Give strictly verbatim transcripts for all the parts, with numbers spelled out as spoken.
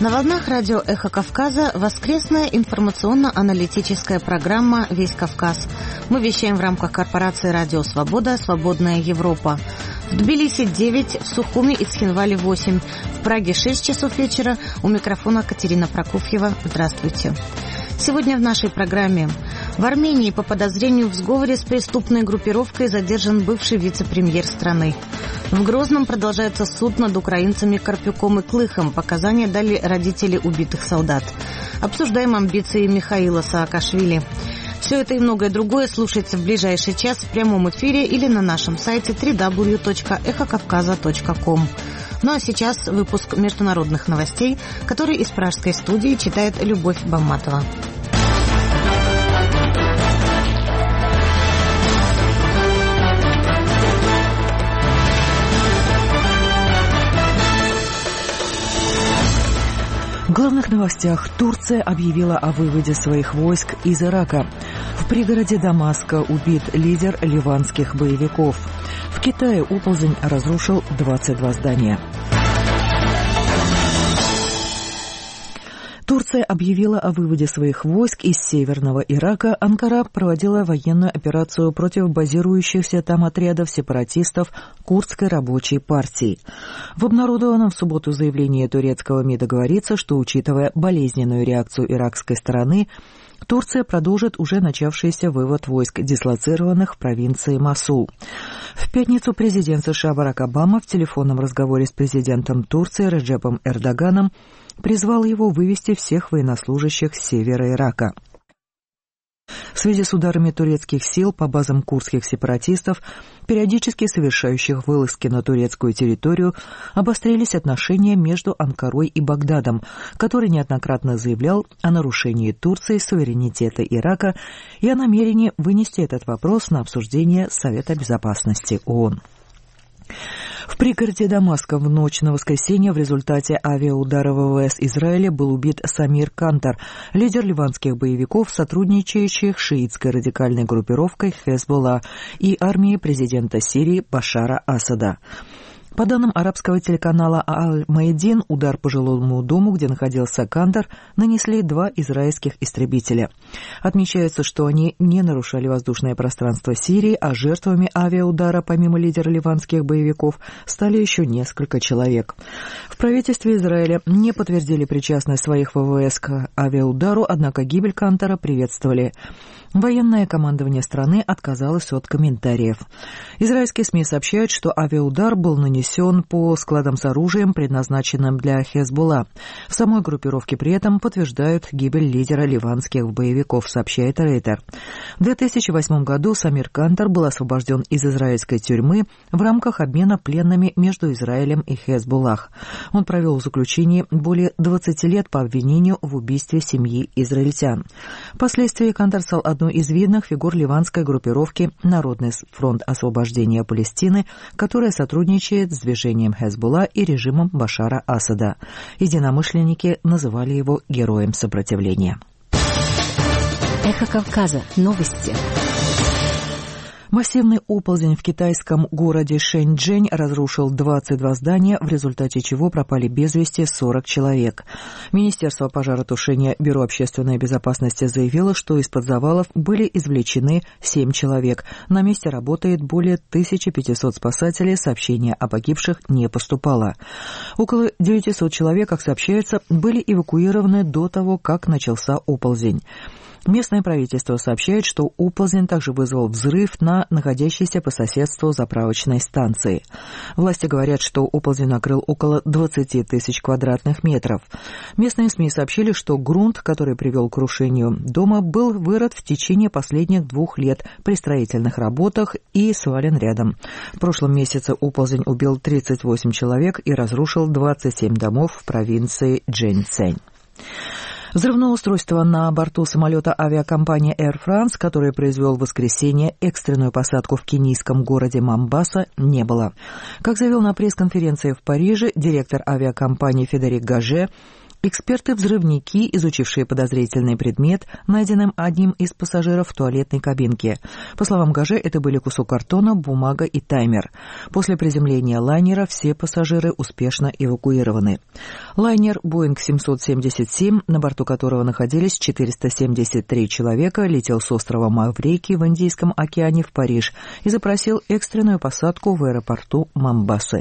На волнах радио «Эхо Кавказа» воскресная информационно-аналитическая программа «Весь Кавказ». Мы вещаем в рамках корпорации «Радио Свобода. Свободная Европа». В Тбилиси девять, в Сухуми и Цхинвале восемь, в Праге шесть часов вечера. У микрофона Катерина Прокофьева. Здравствуйте. Сегодня в нашей программе. В Армении по подозрению в сговоре с преступной группировкой задержан бывший вице-премьер страны. В Грозном продолжается суд над украинцами Карпюком и Клыхом. Показания дали родители убитых солдат. Обсуждаем амбиции Михаила Саакашвили. Все это и многое другое слушайте в ближайший час в прямом эфире или на нашем сайте дабл ю дабл ю дабл ю точка эхо кавказа точка ком. Ну а сейчас выпуск международных новостей, который из пражской студии читает Любовь Бамматова. В главных новостях. Турция объявила о выводе своих войск из Ирака. В пригороде Дамаска убит лидер ливанских боевиков. В Китае оползень разрушил двадцать два здания. Турция объявила о выводе своих войск из северного Ирака. Анкара проводила военную операцию против базирующихся там отрядов сепаратистов Курдской рабочей партии. В обнародованном в субботу заявлении турецкого МИДа говорится, что, учитывая болезненную реакцию иракской стороны, Турция продолжит уже начавшийся вывод войск, дислоцированных в провинции Мосул. В пятницу президент США Барак Обама в телефонном разговоре с президентом Турции Реджепом Эрдоганом призвал его вывести всех военнослужащих с севера Ирака. В связи с ударами турецких сил по базам курдских сепаратистов, периодически совершающих вылазки на турецкую территорию, обострились отношения между Анкарой и Багдадом, который неоднократно заявлял о нарушении Турции суверенитета Ирака и о намерении вынести этот вопрос на обсуждение Совета Безопасности ООН. В пригороде Дамаска в ночь на воскресенье в результате авиаудара ВВС Израиля был убит Самир Кантар, лидер ливанских боевиков, сотрудничающих с шиитской радикальной группировкой Хезболла и армией президента Сирии Башара Асада. По данным арабского телеканала Аль-Маидин, удар по жилому дому, где находился Кантар, нанесли два израильских истребителя. Отмечается, что они не нарушали воздушное пространство Сирии, а жертвами авиаудара, помимо лидера ливанских боевиков, стали еще несколько человек. В правительстве Израиля не подтвердили причастность своих ВВС к авиаудару, однако гибель Кантара приветствовали. Военное командование страны отказалось от комментариев. Израильские СМИ сообщают, что авиаудар был нанесен по складам с оружием, предназначенным для Хезболла. В самой группировке при этом подтверждают гибель лидера ливанских боевиков, сообщает Рейтер. В две тысячи восьмом году Самир Кантар был освобожден из израильской тюрьмы в рамках обмена пленными между Израилем и Хезболлах. Он провел в заключении более двадцати лет по обвинению в убийстве семьи израильтян. Впоследствии Кантар стал одной из видных фигур ливанской группировки «Народный фронт освобождения Палестины», которая сотрудничает с движением Хезболла и режимом Башара Асада. Единомышленники называли его героем сопротивления. Эхо Кавказа. Новости. Массивный оползень в китайском городе Шэньчжэнь разрушил двадцать два здания, в результате чего пропали без вести сорок человек. Министерство пожаротушения Бюро общественной безопасности заявило, что из-под завалов были извлечены семь человек. На месте работает более тысячи пятисот спасателей, сообщения о погибших не поступало. Около девятисот человек, как сообщается, были эвакуированы до того, как начался оползень. Местное правительство сообщает, что оползень также вызвал взрыв на находящейся по соседству заправочной станции. Власти говорят, что оползень накрыл около двадцати тысяч квадратных метров. Местные СМИ сообщили, что грунт, который привел к крушению дома, был вырыт в течение последних двух лет при строительных работах и свален рядом. В прошлом месяце оползень убил тридцать восемь человек и разрушил двадцать семь домов в провинции Джэньцзэнь. Взрывное устройство на борту самолета авиакомпании Air France, который произвел в воскресенье экстренную посадку в кенийском городе Момбаса, не было. Как заявил на пресс-конференции в Париже директор авиакомпании Федерик Гаже, Эксперты-взрывники, изучившие подозрительный предмет, найденным одним из пассажиров в туалетной кабинке. По словам ГАЖЭ, это были кусок картона, бумага и таймер. После приземления лайнера все пассажиры успешно эвакуированы. Лайнер Boeing семьсот семьдесят семь, на борту которого находились четыреста семьдесят три человека, летел с острова Маврикий в Индийском океане в Париж и запросил экстренную посадку в аэропорту Момбасы.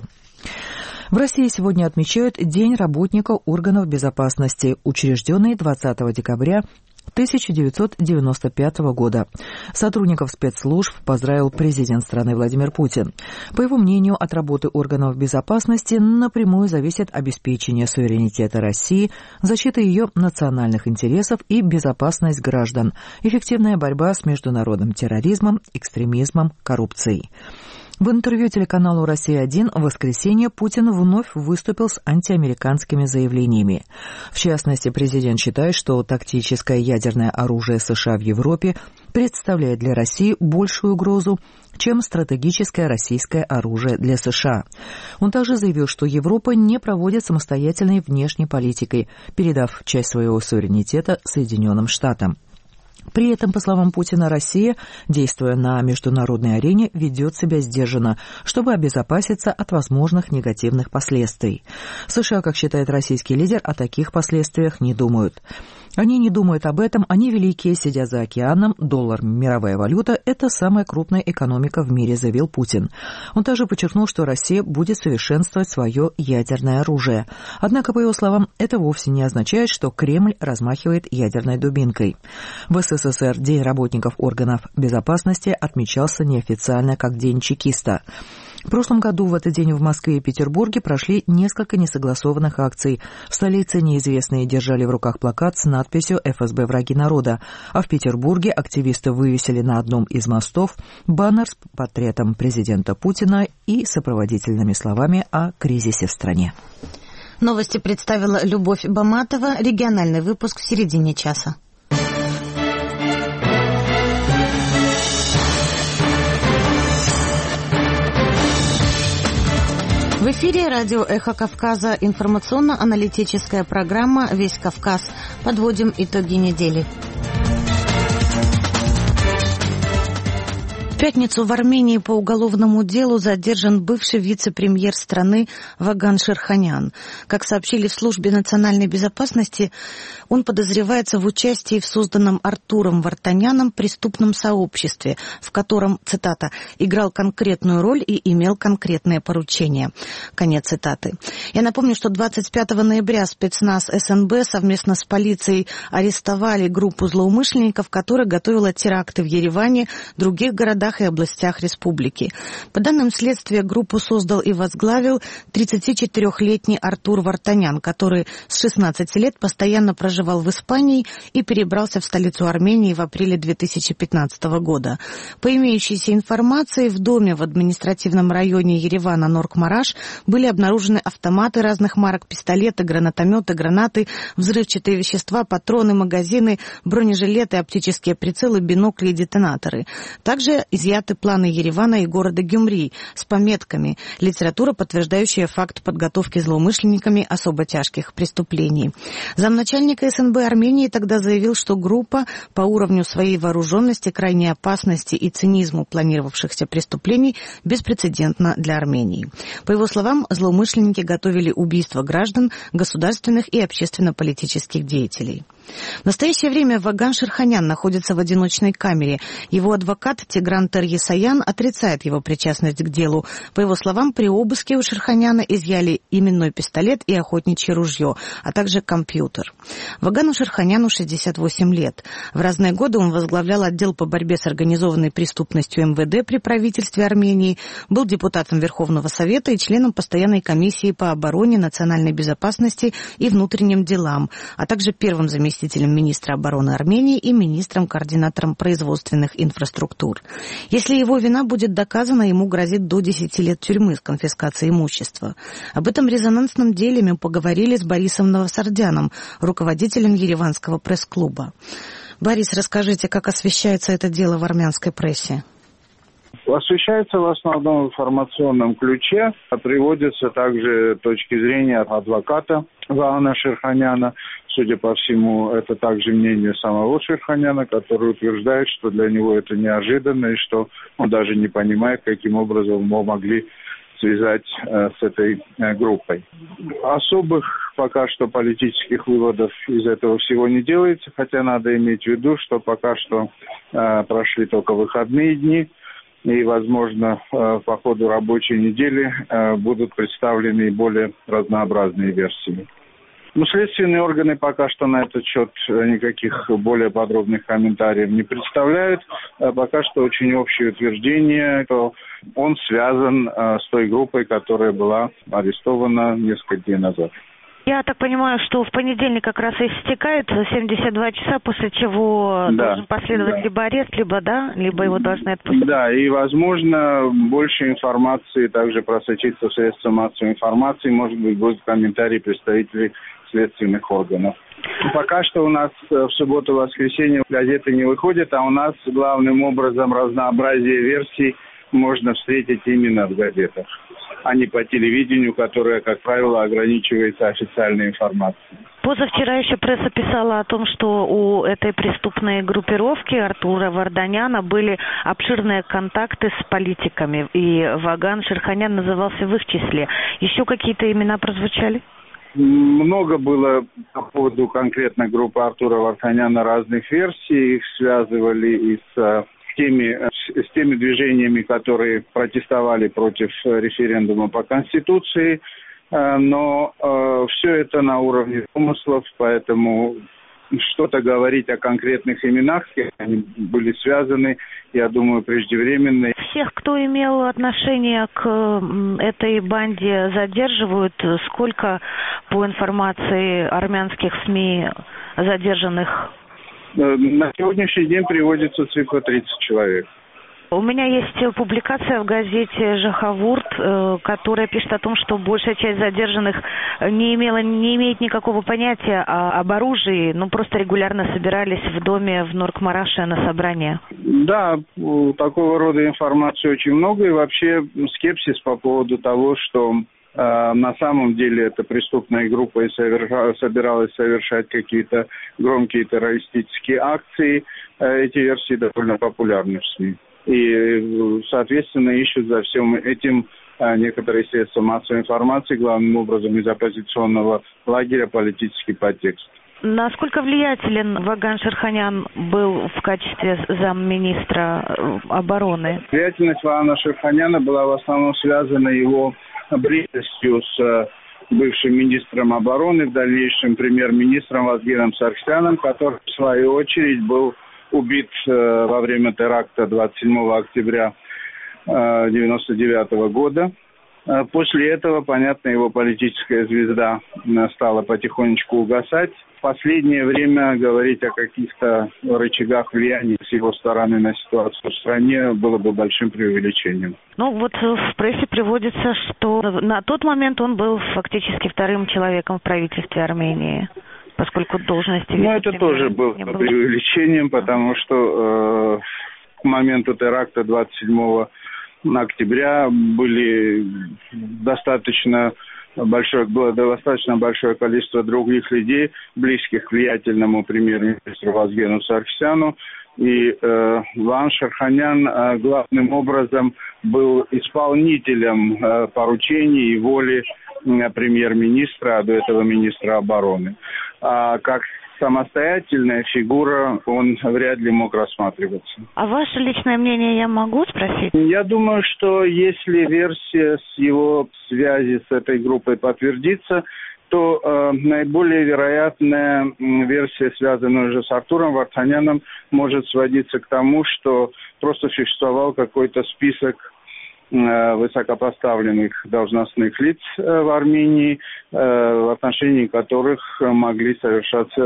В России сегодня отмечают День работника органов безопасности, учрежденный двадцатого декабря тысяча девятьсот девяносто пятого года. Сотрудников спецслужб поздравил президент страны Владимир Путин. По его мнению, от работы органов безопасности напрямую зависит обеспечение суверенитета России, защита ее национальных интересов и безопасность граждан, эффективная борьба с международным терроризмом, экстремизмом, коррупцией. В интервью телеканалу «Россия один» в воскресенье Путин вновь выступил с антиамериканскими заявлениями. В частности, президент считает, что тактическое ядерное оружие США в Европе представляет для России большую угрозу, чем стратегическое российское оружие для США. Он также заявил, что Европа не проводит самостоятельной внешней политикой, передав часть своего суверенитета Соединенным Штатам. При этом, по словам Путина, Россия, действуя на международной арене, ведет себя сдержанно, чтобы обезопаситься от возможных негативных последствий. США, как считает российский лидер, о таких последствиях не думают. Они не думают об этом, они великие, сидя за океаном, доллар, мировая валюта – это самая крупная экономика в мире, заявил Путин. Он также подчеркнул, что Россия будет совершенствовать свое ядерное оружие. Однако, по его словам, это вовсе не означает, что Кремль размахивает ядерной дубинкой. В СССР День работников органов безопасности отмечался неофициально как День чекиста. В прошлом году в этот день в Москве и Петербурге прошли несколько несогласованных акций. В столице неизвестные держали в руках плакат с надписью «эф эс бэ враги народа», а в Петербурге активисты вывесили на одном из мостов баннер с портретом президента Путина и сопроводительными словами о кризисе в стране. Новости представила Любовь Баматова. Региональный выпуск в середине часа. В эфире радио «Эхо Кавказа», информационно-аналитическая программа «Весь Кавказ». Подводим итоги недели. В пятницу в Армении по уголовному делу задержан бывший вице-премьер страны Ваган Ширханян. Как сообщили в службе национальной безопасности, он подозревается в участии в созданном Артуром Вартаняном преступном сообществе, в котором, цитата, «играл конкретную роль и имел конкретные поручения». Конец цитаты. Я напомню, что двадцать пятого ноября спецназ эс эн бэ совместно с полицией арестовали группу злоумышленников, которая готовила теракты в Ереване, других городах и областях республики. По данным следствия, группу создал и возглавил тридцатичетырёхлетний Артур Вартанян, который с шестнадцати лет постоянно проживал в Испании и перебрался в столицу Армении в апреле две тысячи пятнадцатого года. По имеющейся информации, в доме в административном районе Еревана Норк-Мараш были обнаружены автоматы разных марок, пистолеты, гранатометы, гранаты, взрывчатые вещества, патроны, магазины, бронежилеты, оптические прицелы, бинокли и детонаторы. Также изъяты планы Еревана и города Гюмри с пометками «Литература, подтверждающая факт подготовки злоумышленниками особо тяжких преступлений». Замначальника эс эн бэ Армении тогда заявил, что группа по уровню своей вооруженности, крайней опасности и цинизму планировавшихся преступлений беспрецедентна для Армении. По его словам, злоумышленники готовили убийство граждан, государственных и общественно-политических деятелей. В настоящее время Ваган Ширханян находится в одиночной камере. Его адвокат Тигран Терьесаян отрицает его причастность к делу. По его словам, при обыске у Ширханяна изъяли именной пистолет и охотничье ружье, а также компьютер. Вагану Ширханяну шестьдесят восемь лет. В разные годы он возглавлял отдел по борьбе с организованной преступностью эм вэ дэ при правительстве Армении, был депутатом Верховного Совета и членом постоянной комиссии по обороне, национальной безопасности и внутренним делам, а также первым заместителем заместителем министра обороны Армении и министром-координатором производственных инфраструктур. Если его вина будет доказана, ему грозит до десяти лет тюрьмы с конфискацией имущества. Об этом резонансном деле мы поговорили с Борисом Новосардяном, руководителем Ереванского пресс-клуба. Борис, расскажите, как освещается это дело в армянской прессе? Освещается в основном в информационном ключе. Приводятся также точки зрения адвоката Ваана Шерханяна. Судя по всему, это также мнение самого Шерханяна, который утверждает, что для него это неожиданно и что он даже не понимает, каким образом его могли связать э, с этой э, группой. Особых пока что политических выводов из этого всего не делается, хотя надо иметь в виду, что пока что э, прошли только выходные дни, и, возможно, э, по ходу рабочей недели э, будут представлены более разнообразные версии. Ну, следственные органы пока что на этот счет никаких более подробных комментариев не представляют. Пока что очень общее утверждение, что он связан э, с той группой, которая была арестована несколько дней назад. Я так понимаю, что в понедельник как раз истекает семьдесят два часа, после чего да, должен последовать да. либо арест, либо да, либо его должны отпустить. Да, и, возможно, больше информации также просочится в средства массовой информации, может быть, будут комментарии представителей следственных органов. Пока что у нас в субботу и воскресенье газеты не выходят, а у нас главным образом разнообразие версий можно встретить именно в газетах, а не по телевидению, которое, как правило, ограничивается официальной информацией. Позавчера еще пресса писала о том, что у этой преступной группировки Артура Варданяна были обширные контакты с политиками, и Ваган Шерханян назывался в их числе. Еще какие-то имена прозвучали? Много было по поводу конкретно группы Артура Варданяна разных версий. Их связывали и с теми, с теми движениями, которые протестовали против референдума по Конституции. Но э, все это на уровне домыслов, поэтому что-то говорить о конкретных именах, они были связаны, я думаю, преждевременно. Всех, кто имел отношение к этой банде, задерживают. Сколько, по информации армянских СМИ, задержанных? На сегодняшний день приводится цифра тридцать человек. У меня есть публикация в газете «Жахавурт», которая пишет о том, что большая часть задержанных не имела, не имеет никакого понятия об оружии, но просто регулярно собирались в доме в Норк-Мараше на собрание. Да, такого рода информации очень много, и вообще скепсис по поводу того, что э, на самом деле эта преступная группа и соверша, собиралась совершать какие-то громкие террористические акции. Эти версии довольно популярны в СМИ. И, соответственно, ищут за всем этим некоторые средства массовой информации, главным образом из оппозиционного лагеря, политический подтекст. Насколько влиятелен Ваган Шерханян был в качестве замминистра обороны? Влиятельность Вагана Шерханяна была в основном связана его близостью с бывшим министром обороны, в дальнейшем премьер-министром Вазгеном Сарксяном, который, в свою очередь, был убит э, во время теракта двадцать седьмого октября девяносто девятого года. Э, после этого, понятно, его политическая звезда стала потихонечку угасать. В последнее время говорить о каких-то рычагах влияния с его стороны на ситуацию в стране было бы большим преувеличением. Ну вот в прессе приводится, что на тот момент он был фактически вторым человеком в правительстве Армении, поскольку должности... Ну, это тоже было преувеличением, потому что э, к моменту теракта двадцать седьмого октября были достаточно большое, было достаточно большое количество других людей, близких к влиятельному премьер-министру Вазгену Сарксяну. И э, Ваган Шерханян э, главным образом был исполнителем э, поручений и воли э, премьер-министра, а до этого министра обороны. А как самостоятельная фигура он вряд ли мог рассматриваться. А ваше личное мнение я могу спросить? Я думаю, что если версия с его связи с этой группой подтвердится, то э, наиболее вероятная версия, связанная уже с Артуром Варданяном, может сводиться к тому, что просто существовал какой-то список э, высокопоставленных должностных лиц э, в Армении, э, в отношении которых могли совершаться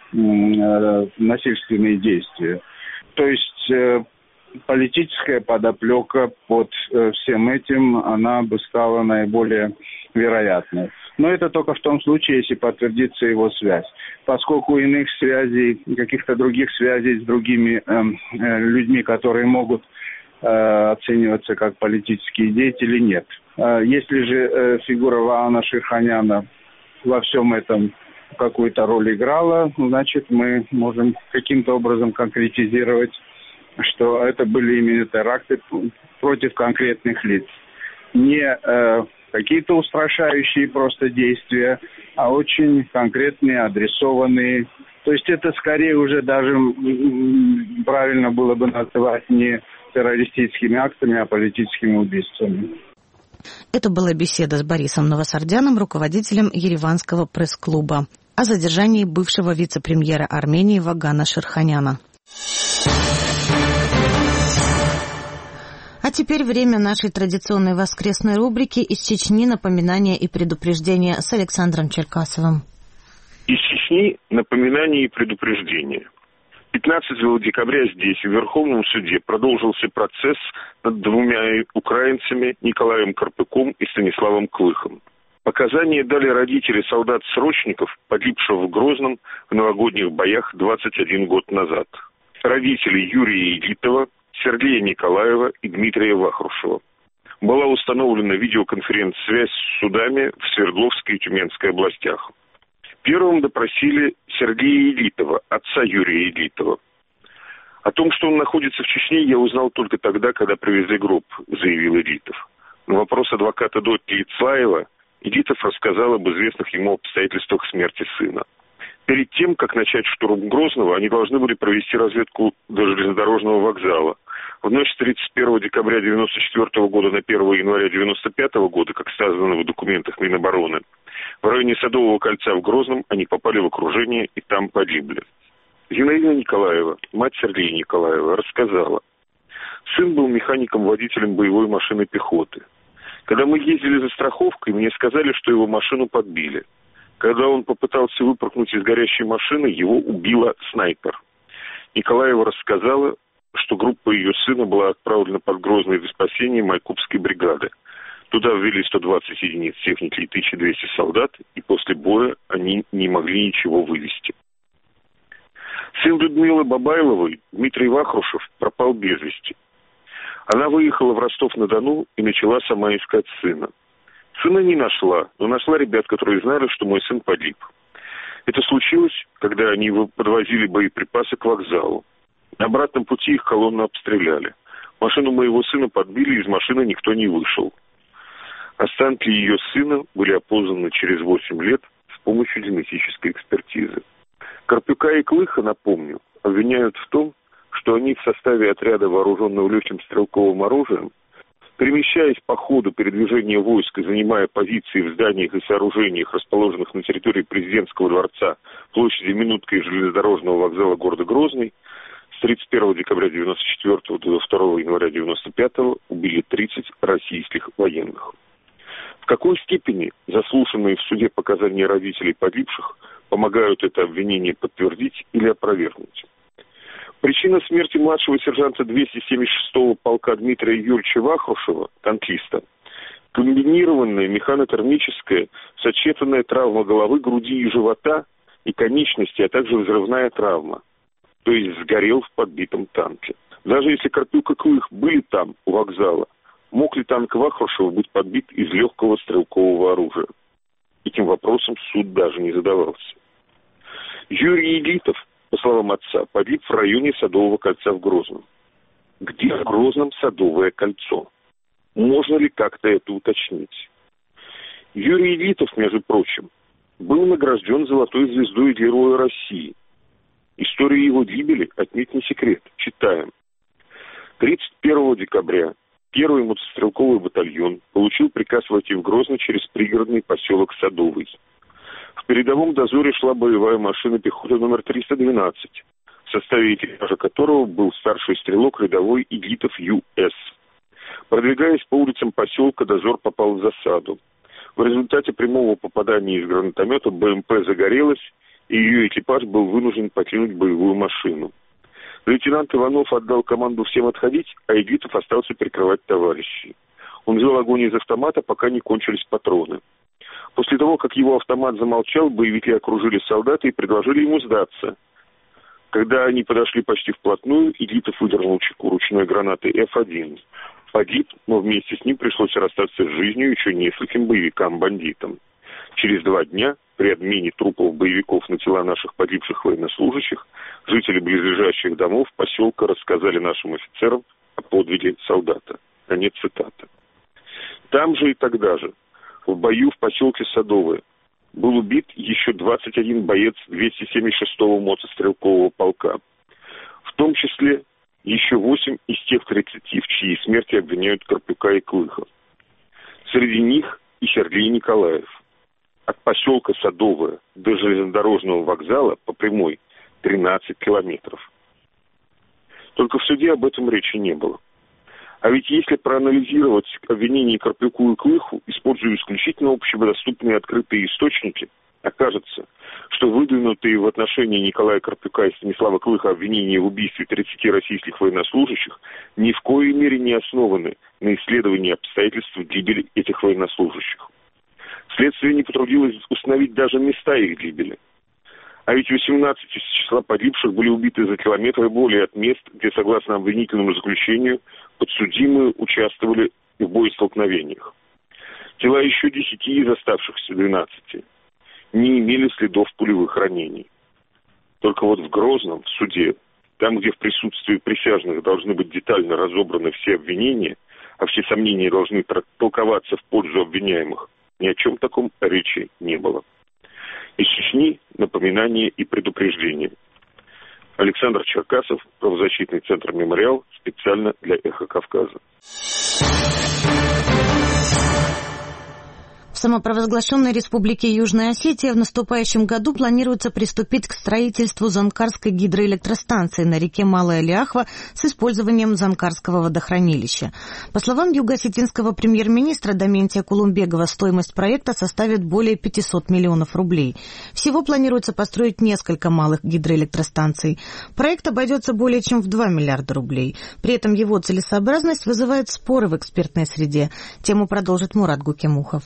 э, насильственные действия. То есть э, политическая подоплека под э, всем этим, она бы стала наиболее вероятной. Но это только в том случае, если подтвердится его связь. Поскольку иных связей, каких-то других связей с другими э, э, людьми, которые могут оцениваться как политические деятели, нет. Если же фигура Ваана Ширханяна во всем этом какую-то роль играла, значит, мы можем каким-то образом конкретизировать, что это были именно теракты против конкретных лиц. Не э, какие-то устрашающие просто действия, а очень конкретные, адресованные. То есть это скорее уже даже правильно было бы называть не террористическими актами, а политическими убийствами. Это была беседа с Борисом Новосардяном, руководителем Ереванского пресс-клуба, о задержании бывшего вице-премьера Армении Вагана Ширханяна. А теперь время нашей традиционной воскресной рубрики «Из Чечни. Напоминания и предупреждения» с Александром Черкасовым. Из Чечни напоминания и предупреждения. пятнадцатого декабря здесь, в Верховном суде, продолжился процесс над двумя украинцами Николаем Карпюком и Станиславом Клыхом. Показания дали родители солдат-срочников, погибших в Грозном в новогодних боях двадцать один год назад. Родители Юрия Елитова, Сергея Николаева и Дмитрия Вахрушева. Была установлена видеоконференц-связь с судами в Свердловской и Тюменской областях. Первым допросили Сергея Елитова, отца Юрия Елитова. О том, что он находится в Чечне, я узнал только тогда, когда привезли гроб, заявил Елитов. На вопрос адвоката Дотти Ицлаева Елитов рассказал об известных ему обстоятельствах смерти сына. Перед тем, как начать штурм Грозного, они должны были провести разведку до железнодорожного вокзала. В ночь с тридцать первого декабря девяносто четвёртого года на первое января девяносто пятого года, как сказано в документах Минобороны, в районе Садового кольца в Грозном они попали в окружение и там погибли. Зинаида Николаева, мать Сергея Николаева, рассказала. Сын был механиком-водителем боевой машины пехоты. Когда мы ездили за страховкой, мне сказали, что его машину подбили. Когда он попытался выпрыгнуть из горящей машины, его убила снайпер. Николаева рассказала, что группа ее сына была отправлена под Грозный для спасения Майкопской бригады. Туда ввели сто двадцать единиц техники и тысяча двести солдат, и после боя они не могли ничего вывести. Сын Людмилы Бабайловой, Дмитрий Вахрушев, пропал без вести. Она выехала в Ростов-на-Дону и начала сама искать сына. Сына не нашла, но нашла ребят, которые знали, что мой сын погиб. Это случилось, когда они подвозили боеприпасы к вокзалу. На обратном пути их колонну обстреляли. Машину моего сына подбили, из машины никто не вышел. Останки ее сына были опознаны через восемь лет с помощью генетической экспертизы. Карпюка и Клыха, напомню, обвиняют в том, что они в составе отряда, вооруженного легким стрелковым оружием, перемещаясь по ходу передвижения войск и занимая позиции в зданиях и сооружениях, расположенных на территории президентского дворца, площади Минутка и железнодорожного вокзала города Грозный, с тридцать первого декабря девяносто четвёртого до второго января девяносто пятого убили тридцать российских военных. В какой степени заслушанные в суде показания родителей погибших помогают это обвинение подтвердить или опровергнуть? Причина смерти младшего сержанта двести семьдесят шестого полка Дмитрия Юрьевича Вахрушева, танкиста, комбинированная механотермическая сочетанная травма головы, груди и живота и конечности, а также взрывная травма, то есть сгорел в подбитом танке. Даже если Карпюк и Клых были там, у вокзала, мог ли танк Вахрушева быть подбит из легкого стрелкового оружия? Этим вопросом суд даже не задавался. Юрий Елитов, по словам отца, погиб в районе Садового кольца в Грозном. Где в Грозном Садовое кольцо? Можно ли как-то это уточнить? Юрий Елитов, между прочим, был награжден золотой звездой Героя России. История его гибели отнюдь не секрет. Читаем. тридцать первого декабря первый мотострелковый батальон получил приказ войти в Грозный через пригородный поселок Садовый. В передовом дозоре шла боевая машина пехоты номер триста двенадцать, в составе экипажа которого был старший стрелок рядовой Елитов Ю С. Продвигаясь по улицам поселка, дозор попал в засаду. В результате прямого попадания из гранатомета БМП загорелась, и ее экипаж был вынужден покинуть боевую машину. Лейтенант Иванов отдал команду всем отходить, а Елитов остался прикрывать товарищей. Он вел огонь из автомата, пока не кончились патроны. После того, как его автомат замолчал, боевики окружили солдата и предложили ему сдаться. Когда они подошли почти вплотную, Игитов выдернул чеку ручной гранаты эф один. Погиб, но вместе с ним пришлось расстаться с жизнью еще нескольким боевикам-бандитам. Через два дня, при обмене трупов боевиков на тела наших погибших военнослужащих, жители близлежащих домов поселка рассказали нашим офицерам о подвиге солдата. Конец цитаты. Там же и тогда же, в бою в поселке Садовое, был убит еще двадцать один боец двести семьдесят шестого мотострелкового полка. В том числе еще восемь из тех тридцати, в чьей смерти обвиняют Карпюка и Клыха. Среди них и Сергей Николаев. От поселка Садовое до железнодорожного вокзала по прямой тринадцать километров. Только в суде об этом речи не было. А ведь если проанализировать обвинения Карпюку и Клыху, используя исключительно общедоступные открытые источники, окажется, что выдвинутые в отношении Николая Карпюка и Станислава Клыха обвинения в убийстве тридцати российских военнослужащих ни в коей мере не основаны на исследовании обстоятельств гибели этих военнослужащих. Следствие не потрудилось установить даже места их гибели. А ведь восемнадцать из числа погибших были убиты за километры более от мест, где, согласно обвинительному заключению, подсудимые участвовали в боестолкновениях. Тела еще десяти из оставшихся двенадцати не имели следов пулевых ранений. Только вот в Грозном, в суде, там, где в присутствии присяжных должны быть детально разобраны все обвинения, а все сомнения должны толковаться в пользу обвиняемых, ни о чем таком речи не было. Из Чечни напоминание и предупреждение. Александр Черкасов, правозащитный центр «Мемориал», специально для «Эхо Кавказа». В самопровозглашенной республике Южная Осетия в наступающем году планируется приступить к строительству Занкарской гидроэлектростанции на реке Малая Ляхва с использованием Занкарского водохранилища. По словам юго-осетинского премьер-министра Даментия Кулумбегова, стоимость проекта составит более пятьсот миллионов рублей. Всего планируется построить несколько малых гидроэлектростанций. Проект обойдется более чем в два миллиарда рублей. При этом его целесообразность вызывает споры в экспертной среде. Тему продолжит Мурат Гукемухов.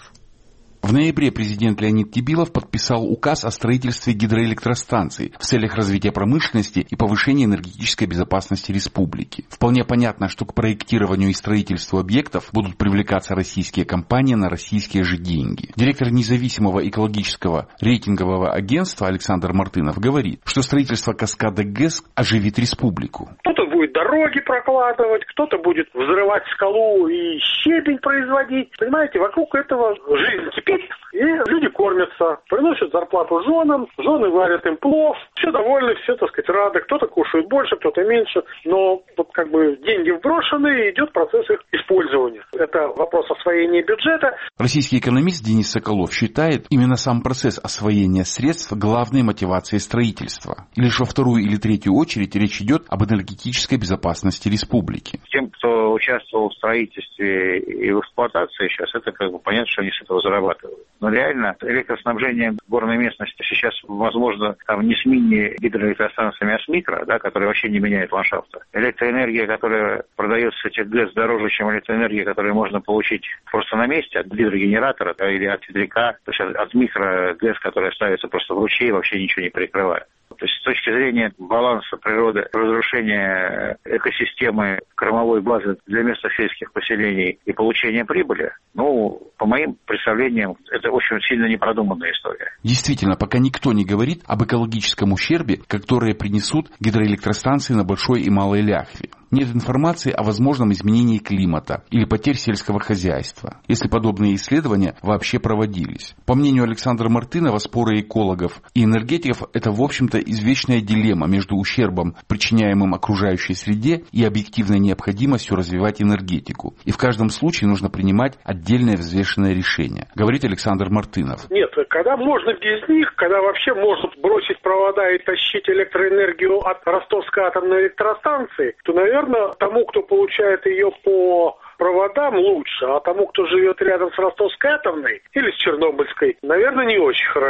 В ноябре президент Леонид Тибилов подписал указ о строительстве гидроэлектростанций в целях развития промышленности и повышения энергетической безопасности республики. Вполне понятно, что к проектированию и строительству объектов будут привлекаться российские компании на российские же деньги. Директор независимого экологического рейтингового агентства Александр Мартынов говорит, что строительство каскада ГЭС оживит республику. Кто-то будет дороги прокладывать, кто-то будет взрывать скалу и щебень производить. Понимаете, вокруг этого жизнь кипит. И люди кормятся, приносят зарплату женам, жены варят им плов, все довольны, все, так сказать, рады. Кто-то кушает больше, кто-то меньше, но вот как бы деньги вброшены, и идет процесс их использования. Это вопрос освоения бюджета. Российский экономист Денис Соколов считает именно сам процесс освоения средств главной мотивацией строительства. И лишь во вторую или третью очередь речь идет об энергетической безопасности республики. Тем, кто участвовал в строительстве и в эксплуатации сейчас, это как бы понятно, что они с этого зарабатывают. Но реально электроснабжение горной местности сейчас возможно там не с мини-гидроэлектростанциями, а с микро, да, которые вообще не меняют ландшафта. Электроэнергия, которая продается с этих ГЭС, дороже, чем электроэнергия, которую можно получить просто на месте от гидрогенератора да, или от ветряка, то есть от, от микро-ГЭС, которая ставится просто в ручей, вообще ничего не перекрывает. То есть с точки зрения баланса природы, разрушения экосистемы кормовой базы для местных сельских поселений и получения прибыли, ну, по моим представлениям, это очень сильно непродуманная история. Действительно, пока никто не говорит об экологическом ущербе, который принесут гидроэлектростанции на Большой и Малой Ляхве. Нет информации о возможном изменении климата или потерь сельского хозяйства, если подобные исследования вообще проводились. По мнению Александра Мартынова, споры экологов и энергетиков – это, в общем-то, извечная дилемма между ущербом, причиняемым окружающей среде, и объективной необходимостью развивать энергетику. И в каждом случае нужно принимать отдельное взвешенное решение, говорит Александр Мартынов. Нет, когда можно без них, когда вообще можно бросить провода и тащить электроэнергию от Ростовской атомной электростанции, то, наверное, тому, кто получает ее по проводам, лучше, а тому, кто живет рядом с Ростовской атомной или с Чернобыльской, наверное, не очень хорошо.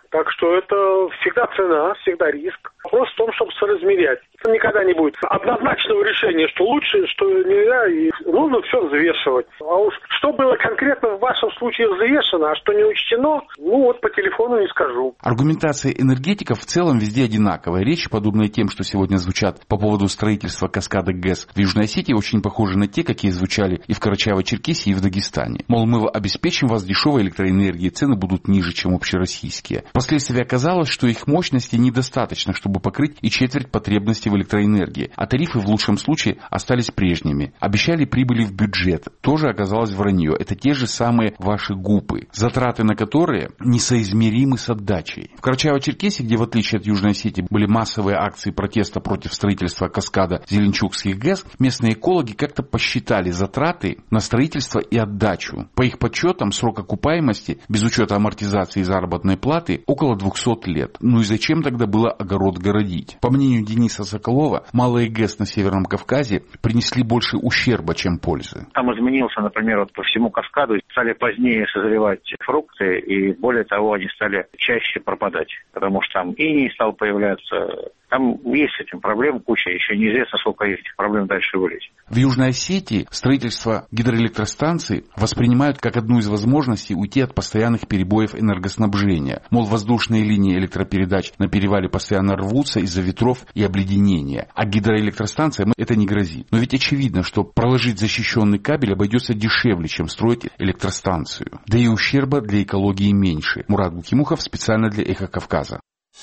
Так что это всегда цена, всегда риск. Вопрос в том, чтобы соразмерять. Никогда не будет однозначного решения, что лучше, что нельзя, и нужно все взвешивать. А уж что было конкретно в вашем случае взвешено, а что не учтено, ну вот по телефону не скажу. Аргументация энергетиков в целом везде одинаковая. Речи, подобные тем, что сегодня звучат по поводу строительства каскада ГЭС в Южной Осетии, очень похожи на те, какие звучали и в Карачаево-Черкесии, и в Дагестане. Мол, мы обеспечим вас дешевой электроэнергией, цены будут ниже, чем общероссийские. Впоследствии оказалось, что их мощности недостаточно, чтобы покрыть и четверть потребностей в электроэнергии, а тарифы в лучшем случае остались прежними. Обещали прибыли в бюджет, тоже оказалось вранье. Это те же самые ваши ГУПы, затраты на которые несоизмеримы с отдачей. В Карачаево-Черкесии, где в отличие от Южной Осетии были массовые акции протеста против строительства каскада Зеленчукских ГЭС, местные экологи как-то посчитали затраты на строительство и отдачу. По их подсчетам, срок окупаемости, без учета амортизации и заработной платы, около двухсот лет. Ну и зачем тогда было огород городить? По мнению Дениса Соколова, малые ГЭС на Северном Кавказе принесли больше ущерба, чем пользы. Там изменился, например, вот по всему Каскаду стали позднее созревать фрукты, и более того, они стали чаще пропадать, потому что там иней стал появляться. Там есть с этим проблем куча, еще неизвестно, сколько этих проблем дальше вылезет. В Южной Осетии строительство гидроэлектростанций воспринимают как одну из возможностей уйти от постоянных перебоев энергоснабжения. Мол, воздушные линии электропередач на перевале постоянно рвутся из-за ветров и обледенения, а гидроэлектростанциям это не грозит. Но ведь очевидно, что проложить защищенный кабель обойдется дешевле, чем строить электростанцию. Да и ущерба для экологии меньше. Мурат Букимухов специально для Эхо Кавказа.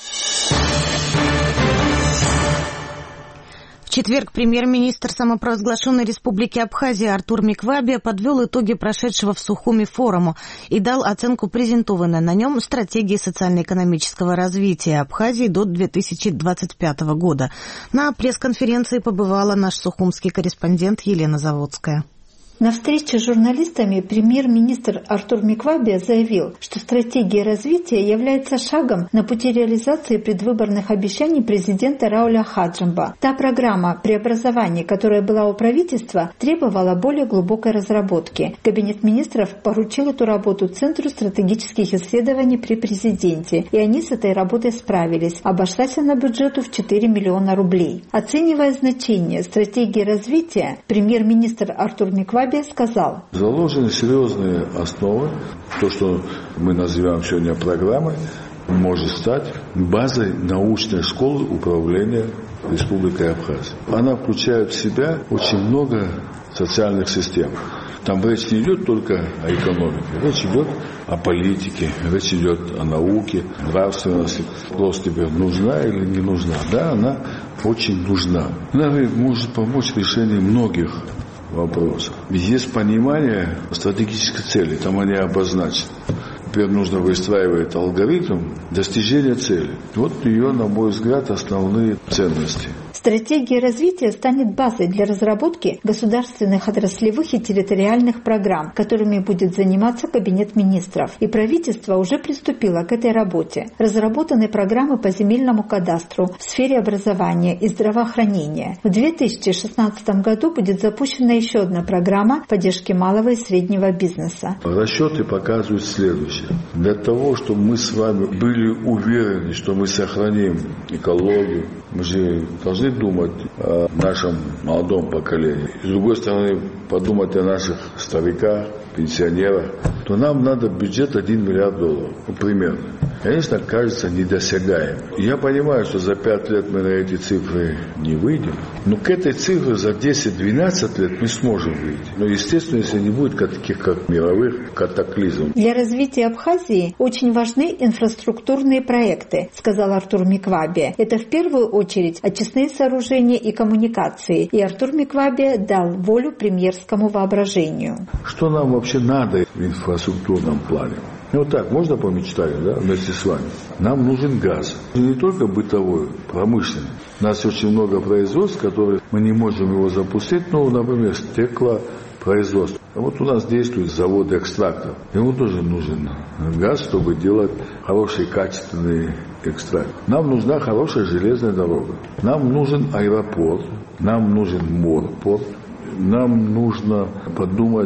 В четверг премьер-министр самопровозглашенной республики Абхазия Артур Миквабе подвел итоги прошедшего в Сухуми форума и дал оценку презентованной на нем стратегии социально-экономического развития Абхазии до две тысячи двадцать пятого года. На пресс-конференции побывала наш сухумский корреспондент Елена Заводская. На встрече с журналистами премьер-министр Артур Миквабе заявил, что стратегия развития является шагом на пути реализации предвыборных обещаний президента Рауля Хаджимба. Та программа преобразований, которая была у правительства, требовала более глубокой разработки. Кабинет министров поручил эту работу Центру стратегических исследований при президенте, и они с этой работой справились. Обошлась она бюджету в четыре миллиона рублей. Оценивая значение стратегии развития, премьер-министр Артур Миквабе сказал: заложены серьезные основы. То, что мы называем сегодня программой, может стать базой научной школы управления Республикой Абхазия. Она включает в себя очень много социальных систем. Там речь не идет только о экономике, речь идет о политике, речь идет о науке, нравственности. Вопрос теперь, нужна или не нужна? Да, она очень нужна. Она может помочь в решении многих вопросов. Ведь есть понимание стратегической цели, там они обозначены. Теперь нужно выстраивать алгоритм достижения цели. Вот ее, на мой взгляд, основные ценности. Стратегия развития станет базой для разработки государственных отраслевых и территориальных программ, которыми будет заниматься Кабинет министров. И правительство уже приступило к этой работе. Разработаны программы по земельному кадастру в сфере образования и здравоохранения. В две тысячи шестнадцатом году будет запущена еще одна программа поддержки малого и среднего бизнеса. Расчеты показывают следующее. Для того, чтобы мы с вами были уверены, что мы сохраним экологию, мы же должны думать о нашем молодом поколении. С другой стороны, подумать о наших стариках, пенсионерах, то нам надо бюджет один миллиард долларов, ну, примерно. Конечно, кажется недосягаем. Я понимаю, что за пять лет мы на эти цифры не выйдем, но к этой цифре за десять-двенадцать лет мы сможем выйти. Но, естественно, если не будет таких, как мировых катаклизмов. Для развития Абхазии очень важны инфраструктурные проекты, сказал Артур Миквабе. Это в первую очередь очистные сооружения и коммуникации. И Артур Миквабе дал волю премьерскому воображению. Что нам вообще надо в инфраструктурном плане? Ну, вот так, можно помечтать, да, вместе с вами? Нам нужен газ. Не только бытовой, промышленный. У нас очень много производств, которые мы не можем его запустить. Ну, например, стеклопроизводство. Вот у нас действует завод экстрактов. Ему тоже нужен газ, чтобы делать хороший, качественный экстракт. Нам нужна хорошая железная дорога. Нам нужен аэропорт. Нам нужен морпорт. Нам нужно подумать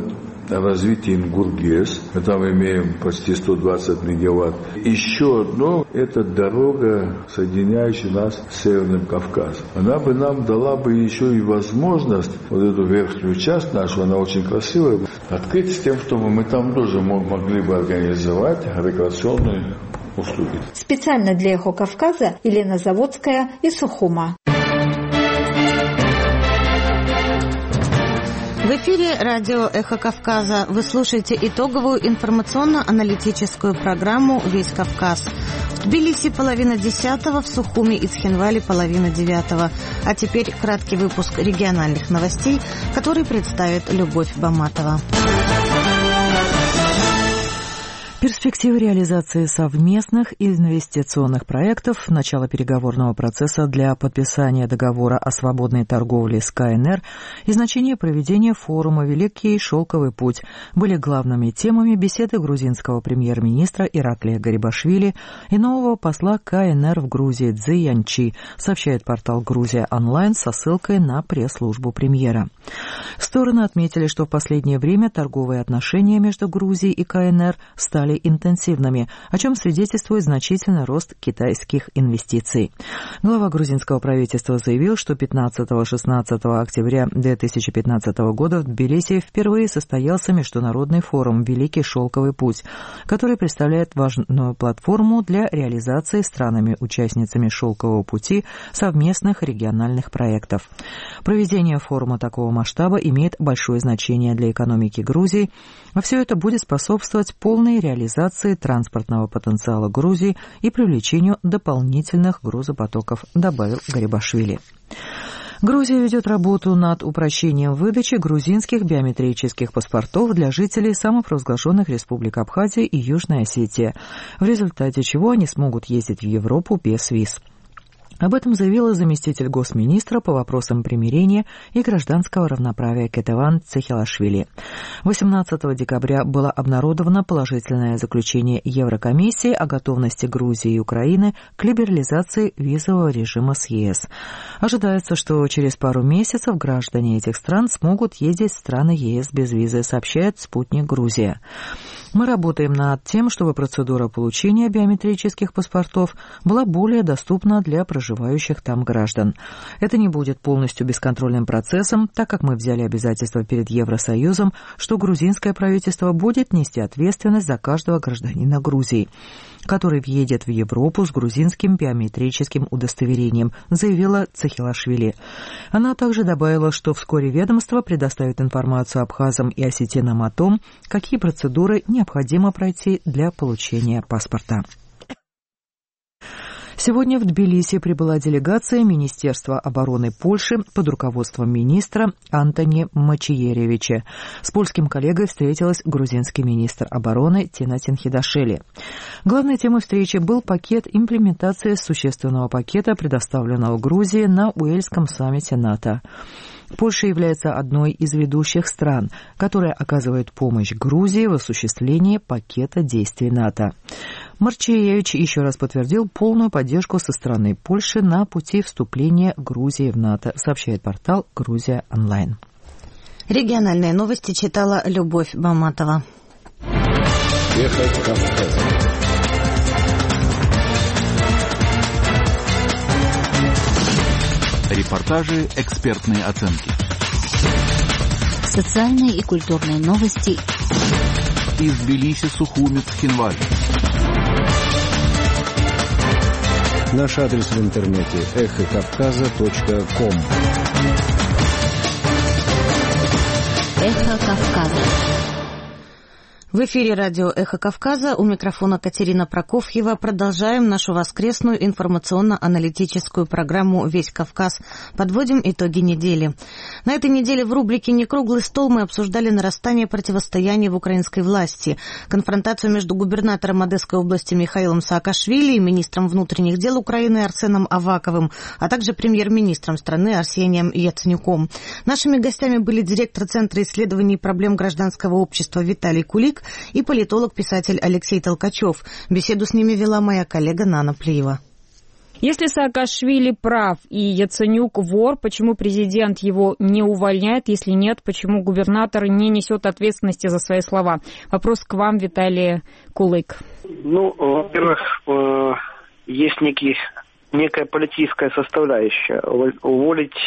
развитие Ингур-ГЭС. Там имеем почти сто двадцать мегаватт. Еще одно – это дорога, соединяющая нас с Северным Кавказом. Она бы нам дала бы еще и возможность вот эту верхнюю часть нашу, она очень красивая, открыть с тем, чтобы мы там тоже могли бы организовать рекреационные услуги. Специально для «Эхо Кавказа» Елена Заводская из Сухума. В эфире радио «Эхо Кавказа». Вы слушаете итоговую информационно-аналитическую программу «Весь Кавказ». В Тбилиси половина десятого, в Сухуми и Цхинвале половина девятого. А теперь краткий выпуск региональных новостей, который представит Любовь Баматова. Перспективы реализации совместных инвестиционных проектов, начало переговорного процесса для подписания договора о свободной торговле с КНР и значение проведения форума «Великий шелковый путь» были главными темами беседы грузинского премьер-министра Ираклия Гарибашвили и нового посла КНР в Грузии Цзы Янчи, сообщает портал «Грузия онлайн» со ссылкой на пресс-службу премьера. Стороны отметили, что в последнее время торговые отношения между Грузией и КНР стали интенсивными, о чем свидетельствует значительный рост китайских инвестиций. Глава грузинского правительства заявил, что пятнадцатого-шестнадцатого октября две тысячи пятнадцатого года в Тбилиси впервые состоялся международный форум «Великий шелковый путь», который представляет важную платформу для реализации странами-участницами шелкового пути совместных региональных проектов. Проведение форума такого масштаба имеет большое значение для экономики Грузии, а все это будет способствовать полной реализации реализации транспортного потенциала Грузии и привлечению дополнительных грузопотоков, добавил Гарибашвили. Грузия ведет работу над упрощением выдачи грузинских биометрических паспортов для жителей самопровозглашенных республик Абхазия и Южная Осетия, в результате чего они смогут ездить в Европу без виз. Об этом заявила заместитель госминистра по вопросам примирения и гражданского равноправия Кетеван Цехилашвили. восемнадцатого декабря было обнародовано положительное заключение Еврокомиссии о готовности Грузии и Украины к либерализации визового режима с ЕС. Ожидается, что через пару месяцев граждане этих стран смогут ездить в страны ЕС без визы, сообщает «Спутник Грузия». Мы работаем над тем, чтобы процедура получения биометрических паспортов была более доступна для проживающих там граждан. Это не будет полностью бесконтрольным процессом, так как мы взяли обязательство перед Евросоюзом, что грузинское правительство будет нести ответственность за каждого гражданина Грузии, который въедет в Европу с грузинским биометрическим удостоверением, заявила Цехилашвили. Она также добавила, что вскоре ведомство предоставит информацию абхазам и осетинам о том, какие процедуры необходимо пройти для получения паспорта. Сегодня в Тбилиси прибыла делегация Министерства обороны Польши под руководством министра Антони Мачиеревича. С польским коллегой встретилась грузинский министр обороны Тина Тинхидашвили. Главной темой встречи был пакет имплементации существенного пакета, предоставленного Грузии на Уэльском саммите НАТО. Польша является одной из ведущих стран, которая оказывает помощь Грузии в осуществлении пакета действий НАТО. Марчиевич еще раз подтвердил полную поддержку со стороны Польши на пути вступления Грузии в НАТО, сообщает портал «Грузия онлайн». Региональные новости читала Любовь Баматова. Эхо Кавказа. Репортажи, экспертные оценки. Социальные и культурные новости. Из Тбилиси, Сухуми, Цхинвали. Наш адрес в интернете эхо кавказа точка ком. Эхо Кавказа. В эфире радио «Эхо Кавказа», у микрофона Катерина Прокофьева. Продолжаем нашу воскресную информационно-аналитическую программу «Весь Кавказ». Подводим итоги недели. На этой неделе в рубрике «Не круглый стол» мы обсуждали нарастание противостояния в украинской власти, конфронтацию между губернатором Одесской области Михаилом Саакашвили и министром внутренних дел Украины Арсеном Аваковым, а также премьер-министром страны Арсением Яценюком. Нашими гостями были директор Центра исследований проблем гражданского общества Виталий Кулик и политолог-писатель Алексей Толкачев. Беседу с ними вела моя коллега Нана Плиева. Если Саакашвили прав и Яценюк вор, почему президент его не увольняет? Если нет, почему губернатор не несет ответственности за свои слова? Вопрос к вам, Виталий Кулык. Ну, во-первых, есть некий, некая политическая составляющая. Уволить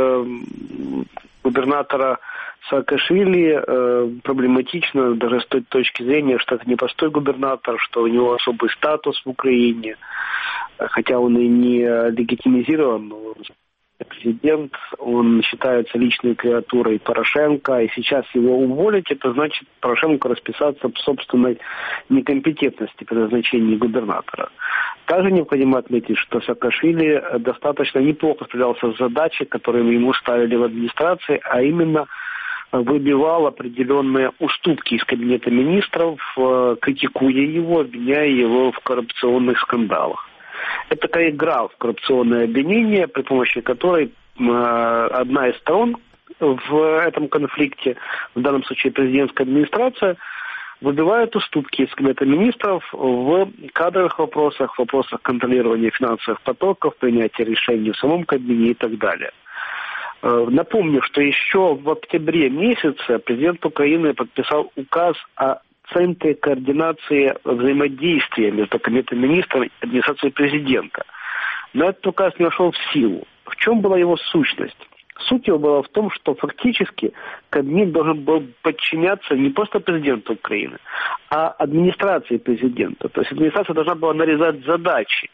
губернатора Саакашвили э, проблематично даже с той точки зрения, что это не простой губернатор, что у него особый статус в Украине, хотя он и не легитимизирован, но президент, он считается личной креатурой Порошенко, и сейчас его уволить, это значит Порошенко расписаться в собственной некомпетентности при назначении губернатора. Также необходимо отметить, что Саакашвили достаточно неплохо справлялся с задачей, которые ему ставили в администрации, а именно выбивал определенные уступки из кабинета министров, критикуя его, обвиняя его в коррупционных скандалах. Это такая игра в коррупционное обвинение, при помощи которой одна из сторон в этом конфликте, в данном случае президентская администрация, выбивает уступки из кабинета министров в кадровых вопросах, в вопросах контролирования финансовых потоков, принятия решений в самом кабинете и так далее. Напомню, что еще в октябре месяце президент Украины подписал указ о Центре координации взаимодействия между Кабинетом министров и администрацией президента. Но этот указ не вошел в силу. В чем была его сущность? Суть его была в том, что фактически Кабмин должен был подчиняться не просто президенту Украины, а администрации президента. То есть администрация должна была нарезать задачи.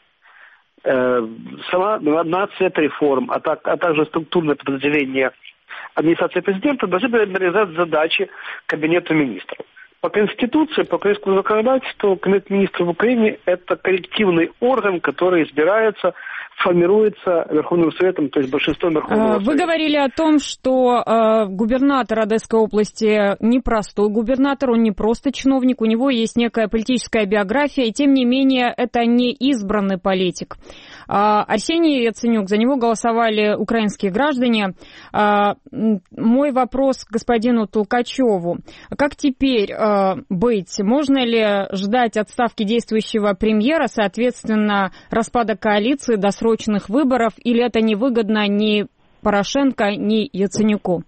Сама нация реформ, а, так, а также структурное подразделение администрации президента должны были нарезать задачи Кабинету министров. По Конституции, по украинскому законодательству, Кабинет министров в Украине – это коллективный орган, который избирается, формируется Верховным Советом, то есть большинством Верховного Совета. Вы говорили о том, что э, губернатор Одесской области непростой губернатор, он не просто чиновник, у него есть некая политическая биография, и тем не менее это не избранный политик. Э, Арсений Яценюк, за него голосовали украинские граждане. Э, мой вопрос к господину Толкачеву. Как теперь э, быть? Можно ли ждать отставки действующего премьера, соответственно, распада коалиции, досрочного выборов, или это невыгодно ни Порошенко, ни Яценюку?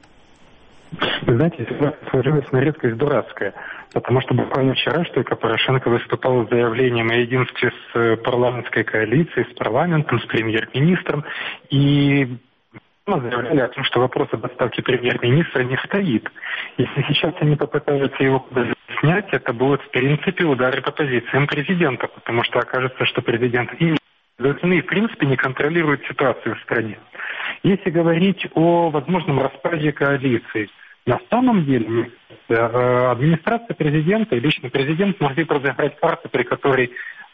Вы знаете, сложилась на редкость дурацкая, потому что буквально вчера только Порошенко выступал с заявлением о единстве с парламентской коалицией, с парламентом, с премьер-министром, и заявляли о том, что вопрос об отставке премьер-министра не стоит. Если сейчас они попытаются его куда-то снять, это будут, в принципе, удары по позициям президента, потому что окажется, что президент и и, в принципе, не контролирует ситуацию в стране. Если говорить о возможном распаде коалиции, на самом деле администрация президента и лично президент могли разыграть карту, при которой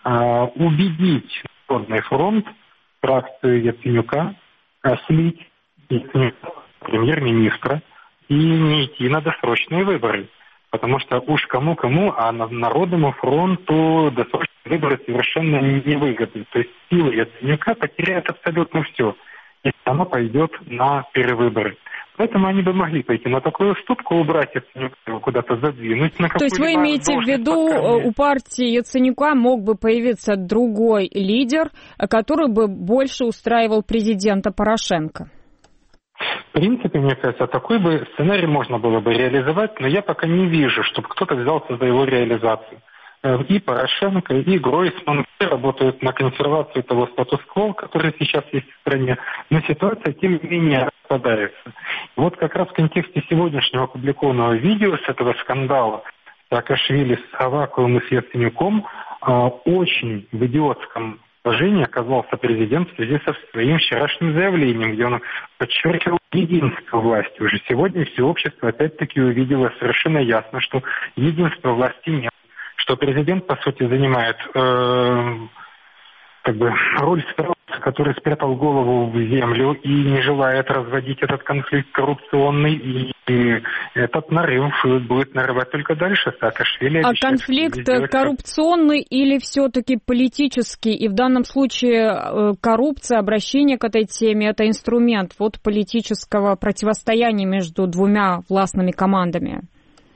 убедить Народный фронт, фракцию Яценюка, слить Яценюка, премьер-министра, и не идти на досрочные выборы. Потому что уж кому-кому, а Народному фронту досрочные выборы совершенно невыгодны. То есть сила Яценюка потеряет абсолютно все, если она пойдет на перевыборы. Поэтому они бы могли пойти на такую уступку, убрать Яценюка, его куда-то задвинуть. На То есть вы имеете в виду, пока... у партии Яценюка мог бы появиться другой лидер, который бы больше устраивал президента Порошенко? В принципе, мне кажется, такой бы сценарий можно было бы реализовать, но я пока не вижу, чтобы кто-то взялся за его реализацию. И Порошенко, и Гройсман все работают на консервацию того статус-кво, который сейчас есть в стране, но ситуация, тем не менее, распадается. И вот как раз в контексте сегодняшнего опубликованного видео с этого скандала Саакашвили с Аваковым и с Яценюком очень в идиотском положении оказался президент в связи со своим вчерашним заявлением, где он подчеркивал единство власти. Уже сегодня все общество опять-таки увидело совершенно ясно, что единства власти нет, что президент, по сути, занимает э, как бы роль стража, который спрятал голову в землю и не желает разводить этот конфликт коррупционный, и, и этот нарыв будет нарывать только дальше. Саакашвили а конфликт коррупционный или все-таки политический? И в данном случае коррупция, обращение к этой теме – это инструмент вот политического противостояния между двумя властными командами?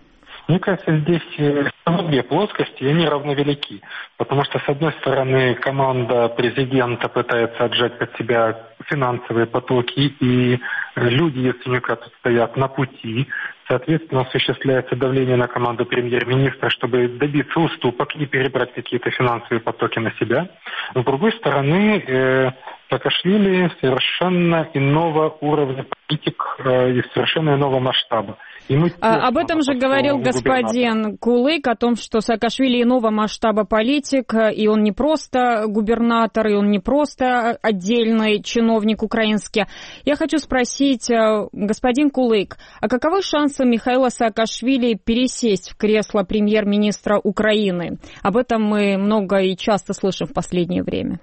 Мне кажется, здесь две плоскости, и они равновелики. Потому что, с одной стороны, команда президента пытается отжать от себя финансовые потоки, и люди Яценюка тут стоят на пути. Соответственно, осуществляется давление на команду премьер-министра, чтобы добиться уступок и перебрать какие-то финансовые потоки на себя. С другой стороны, э, Саакашвили совершенно иного уровня политик э, и совершенно иного масштаба. Ему а, об этом же говорил господин Кулык, о том, что Саакашвили иного масштаба политик, и он не просто губернатор, и он не просто отдельный чиновник украинский. Я хочу спросить, господин Кулык, а каковы шансы Михаила Саакашвили пересесть в кресло премьер-министра Украины? Об этом мы много и часто слышим в последнее время.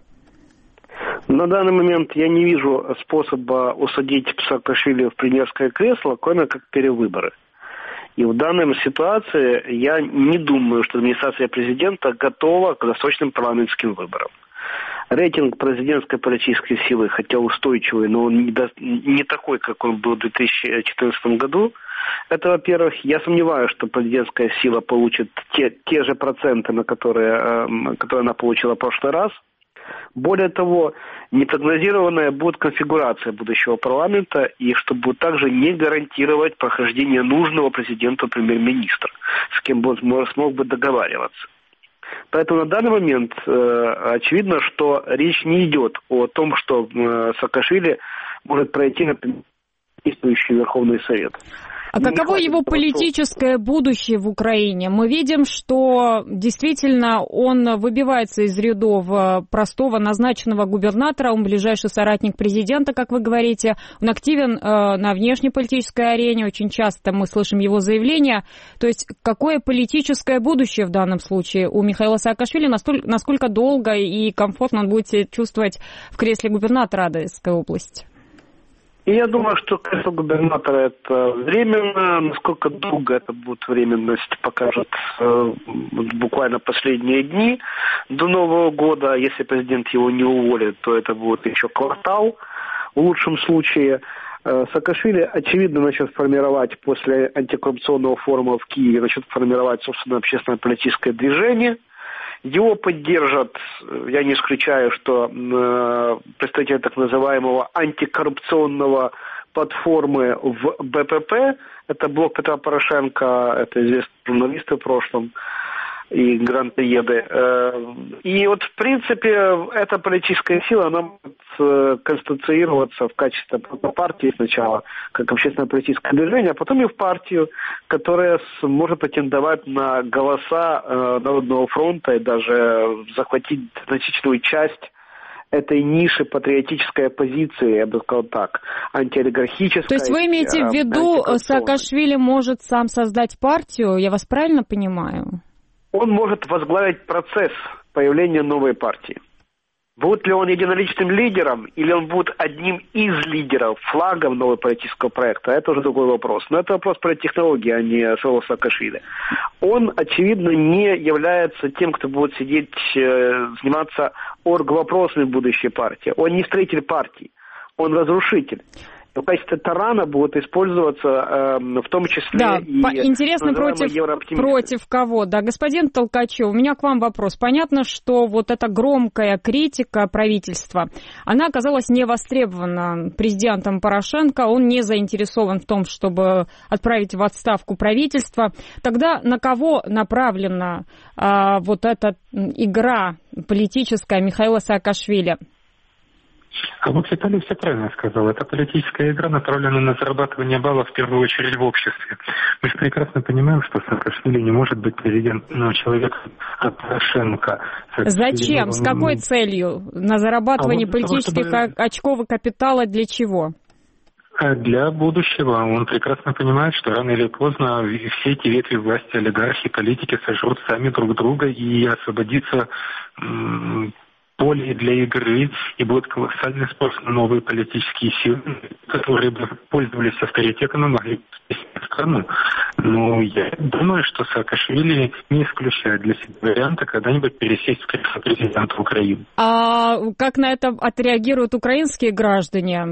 На данный момент я не вижу способа усадить Саакашвили в премьерское кресло, кроме как перевыборы. И в данной ситуации я не думаю, что администрация президента готова к досрочным парламентским выборам. Рейтинг президентской политической силы, хотя устойчивый, но он не, до, не такой, как он был в две тысячи четырнадцатом году. Это, во-первых, я сомневаюсь, что президентская сила получит те, те же проценты, на которые, э, которые она получила в прошлый раз. Более того, непрогнозированная будет конфигурация будущего парламента, и что будет также не гарантировать прохождение нужного президенту премьер-министра, с кем бы он смог бы договариваться. Поэтому на данный момент э, очевидно, что речь не идет о том, что э, Саакашвили может пройти на действующий Верховный Совет. А каково его политическое будущее в Украине? Мы видим, что действительно он выбивается из рядов простого назначенного губернатора, он ближайший соратник президента, как вы говорите, он активен на внешнеполитической арене, очень часто мы слышим его заявления. То есть какое политическое будущее в данном случае у Михаила Саакашвили, насколько долго и комфортно он будет себя чувствовать в кресле губернатора Одесской области? И я думаю, что кресло губернатора это временно. Насколько долго это будет временность, покажет э, буквально последние дни до Нового года. Если президент его не уволит, то это будет еще квартал в лучшем случае. Э, Саакашвили, очевидно, начнет формировать после антикоррупционного форума в Киеве, начнет формировать, собственно, общественно-политическое движение. Его поддержат, я не исключаю, что э, представители так называемого антикоррупционного платформы в БПП, это блок Петра Порошенко, это известные журналисты в прошлом и грантоеды. Э, и вот, в принципе, эта политическая сила, она может конституироваться в качестве партии сначала, как общественно-политическое движение, а потом и в партию, которая сможет претендовать на голоса э, Народного фронта и даже захватить значительную часть этой ниши патриотической оппозиции, я бы сказал так, антиолигархической. То есть вы имеете в виду, Саакашвили может сам создать партию, я вас правильно понимаю? Он может возглавить процесс появления новой партии. Будет ли он единоличным лидером, или он будет одним из лидеров, флагом нового политического проекта, это уже другой вопрос. Но это вопрос про технологии, а не самого Саакашвили. Он, очевидно, не является тем, кто будет сидеть, заниматься оргвопросами будущей партии. Он не строитель партии, он разрушитель. В качестве тарана будут использоваться э, в том числе да, и... Да, интересно, против, против кого? Да, господин Толкачев, у меня к вам вопрос. Понятно, что вот эта громкая критика правительства, она оказалась не востребована президентом Порошенко, он не заинтересован в том, чтобы отправить в отставку правительство. Тогда на кого направлена э, вот эта игра политическая Михаила Саакашвили? А вот Виталий все правильно сказал. Это политическая игра, направленная на зарабатывание баллов в первую очередь в обществе. Мы же прекрасно понимаем, что Саакашвили не может быть президентом человека от Порошенко. Зачем? Он... С какой целью? На зарабатывание а вот политических того, чтобы... очков и капитала для чего? Для будущего. Он прекрасно понимает, что рано или поздно все эти ветви власти, олигархи, политики сожрут сами друг друга и освободиться... М- поле для игры, и будет колоссальный спрос на новые политические силы, которые бы пользовались авторитетом и могли спасти страну. Но я думаю, что Саакашвили не исключает для себя варианта когда-нибудь пересесть в кресло президента Украины. А как на это отреагируют украинские граждане?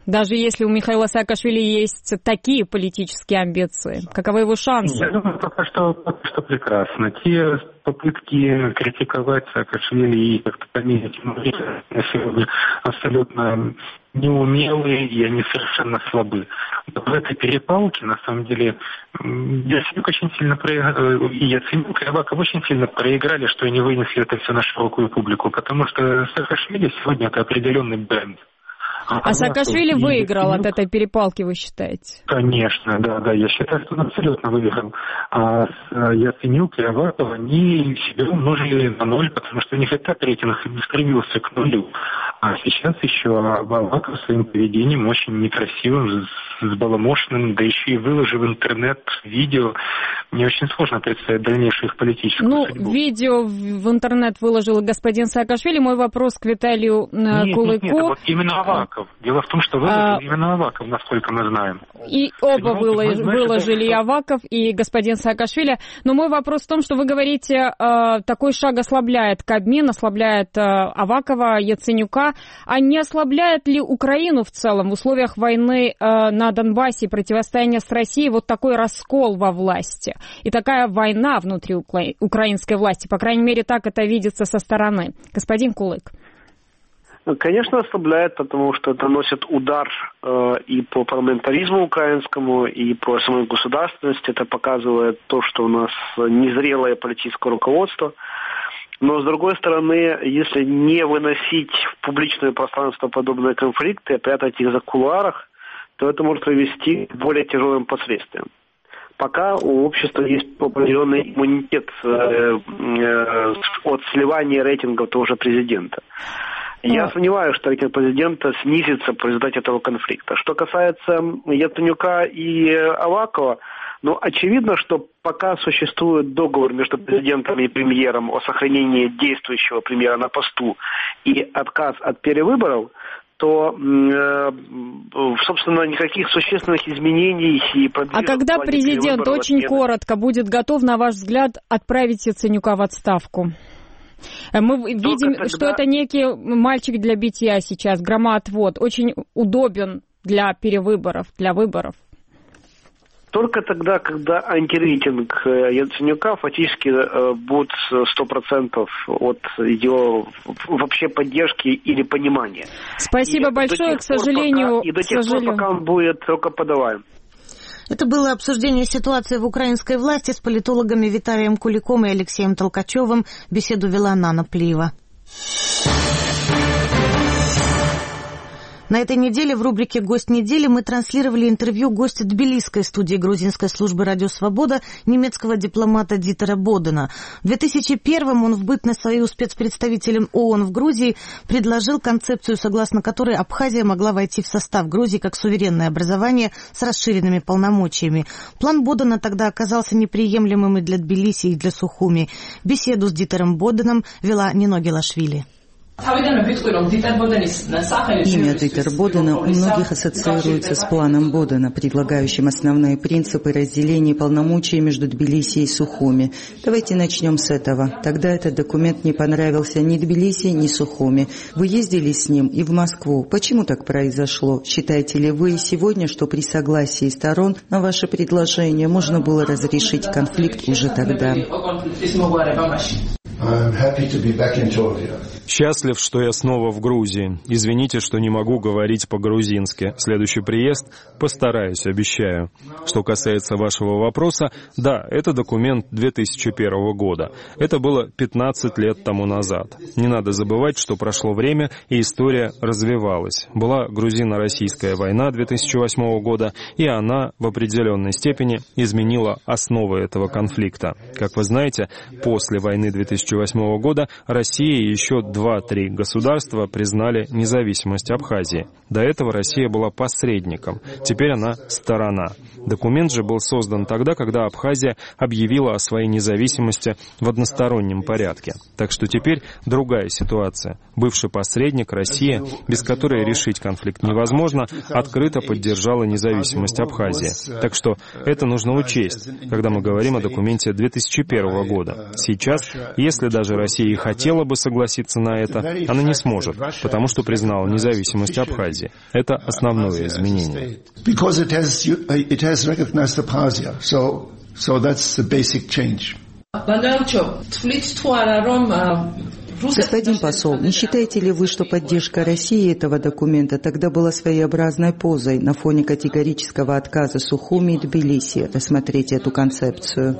Даже если у Михаила Саакашвили есть такие политические амбиции, каковы его шансы? Я думаю, пока что, пока что прекрасно. Те попытки критиковать Саакашвили и как-то поменять ему на сегодня абсолютно неумелые, и они совершенно слабы. В этой перепалке, на самом деле, Яценюк очень сильно проиграл, и Яценюк, и Аваков очень сильно проиграли, что они вынесли это все на широкую публику, потому что Саакашвили сегодня это определенный бренд. А, а Саакашвили выиграл от этой перепалки, вы считаете? Конечно, да, да, я считаю, что он абсолютно выиграл. А Яценюк и Аваков, они себя умножили на ноль, потому что у них и так рейтинг не стремился к нулю. А сейчас еще Аваков своим поведением очень некрасивым, сбаламошенным, да еще и выложив в интернет видео. Мне очень сложно представить дальнейшую их политическую ну, судьбу. Ну, видео в интернет выложил господин Саакашвили. Мой вопрос к Виталию нет, Кулыку. Нет, нет, вот именно Аваков. Дело в том, что выложил а... именно Аваков, насколько мы знаем. И оба вылож... выложили, и Аваков, и господин Саакашвили. Но мой вопрос в том, что вы говорите, э, такой шаг ослабляет Кабмин, ослабляет э, Авакова, Яценюка. А не ослабляет ли Украину в целом в условиях войны э, на Донбассе и противостояния с Россией вот такой раскол во власти? И такая война внутри укра... украинской власти, по крайней мере, так это видится со стороны. Господин Кулык. Конечно, ослабляет, потому что это носит удар э, и по парламентаризму украинскому, и по самой государственности. Это показывает то, что у нас незрелое политическое руководство. Но, с другой стороны, если не выносить в публичное пространство подобные конфликты, прятать их за кулуарах, то это может привести к более тяжелым последствиям. Пока у общества есть определенный иммунитет э, э, от сливания рейтингов того же президента. Я сомневаюсь, что рейтинг президента снизится в результате этого конфликта. Что касается Яценюка и Авакова, ну, очевидно, что пока существует договор между президентом и премьером о сохранении действующего премьера на посту и отказ от перевыборов, то, э, собственно, никаких существенных изменений и продвижения... А когда президент, очень нет. коротко, будет готов, на ваш взгляд, отправить Яценюка в отставку? Мы Только видим, тогда... что это некий мальчик для битья сейчас, громоотвод, очень удобен для перевыборов, для выборов. Только тогда, когда антирейтинг Яценюка фактически будет сто процентов от его вообще поддержки или понимания. Спасибо и большое, к сожалению... Пока, и до тех пор, пока он будет только подаваем. Это было обсуждение ситуации в украинской власти с политологами Виталием Куликом и Алексеем Толкачевым. Беседу вела Нана Плиева. На этой неделе в рубрике «Гость недели» мы транслировали интервью гостя тбилисской студии грузинской службы «Радио Свобода» немецкого дипломата Дитера Бодена. В две тысячи первом он в бытность свою спецпредставителем ООН в Грузии предложил концепцию, согласно которой Абхазия могла войти в состав Грузии как суверенное образование с расширенными полномочиями. План Бодена тогда оказался неприемлемым и для Тбилиси, и для Сухуми. Беседу с Дитером Боденом вела Нино Гелашвили. Имя Дитер Бодена у многих ассоциируется с планом Бодена, предлагающим основные принципы разделения полномочий между Тбилиси и Сухуми. Давайте начнем с этого. Тогда этот документ не понравился ни Тбилиси, ни Сухуми. Вы ездили с ним и в Москву. Почему так произошло? Считаете ли вы сегодня, что при согласии сторон на ваше предложение можно было разрешить конфликт уже тогда? Счастлив, что я снова в Грузии. Извините, что не могу говорить по-грузински. Следующий приезд постараюсь, обещаю. Что касается вашего вопроса, да, это документ две тысячи первого года. Это было пятнадцать лет тому назад. Не надо забывать, что прошло время, и история развивалась. Была грузино-российская война две тысячи восьмого года, и она в определенной степени изменила основы этого конфликта. Как вы знаете, после войны две тысячи восьмого года Россия и еще два-три государства признали независимость Абхазии. До этого Россия была посредником, теперь она сторона. Документ же был создан тогда, когда Абхазия объявила о своей независимости в одностороннем порядке. Так что теперь другая ситуация. Бывший посредник, Россия, без которой решить конфликт невозможно, открыто поддержала независимость Абхазии. Так что это нужно учесть, когда мы говорим о документе две тысячи первого года. Сейчас, если даже Россия и хотела бы согласиться на это, она не сможет, потому что признала независимость Абхазии. Это основное изменение. Господин посол, не считаете ли вы, что поддержка России этого документа тогда была своеобразной позой на фоне категорического отказа Сухуми и Тбилиси рассмотреть эту концепцию?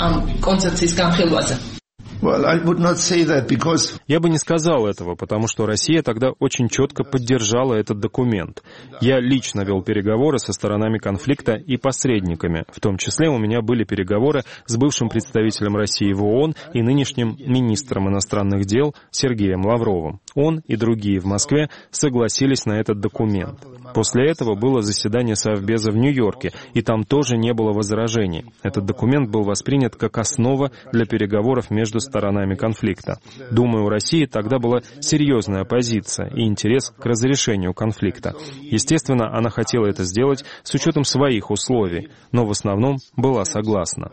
Я бы не сказал этого, потому что Россия тогда очень четко поддержала этот документ. Я лично вел переговоры со сторонами конфликта и посредниками. В том числе у меня были переговоры с бывшим представителем России в ООН и нынешним министром иностранных дел Сергеем Лавровым. Он и другие в Москве согласились на этот документ. После этого было заседание Совбеза в Нью-Йорке, и там тоже не было возражений. Этот документ был воспринят как основа для переговоров между сторонами конфликта. Думаю, у России тогда была серьезная позиция и интерес к разрешению конфликта. Естественно, она хотела это сделать с учетом своих условий, но в основном была согласна.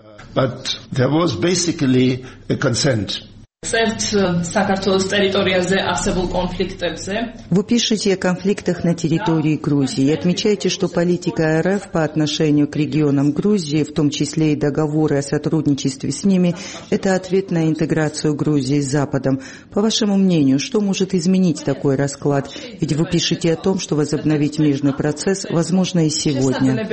Вы пишете о конфликтах на территории Грузии и отмечаете, что политика РФ по отношению к регионам Грузии, в том числе и договоры о сотрудничестве с ними, это ответ на интеграцию Грузии с Западом. По вашему мнению, что может изменить такой расклад? Ведь вы пишете о том, что возобновить мирный процесс возможно и сегодня.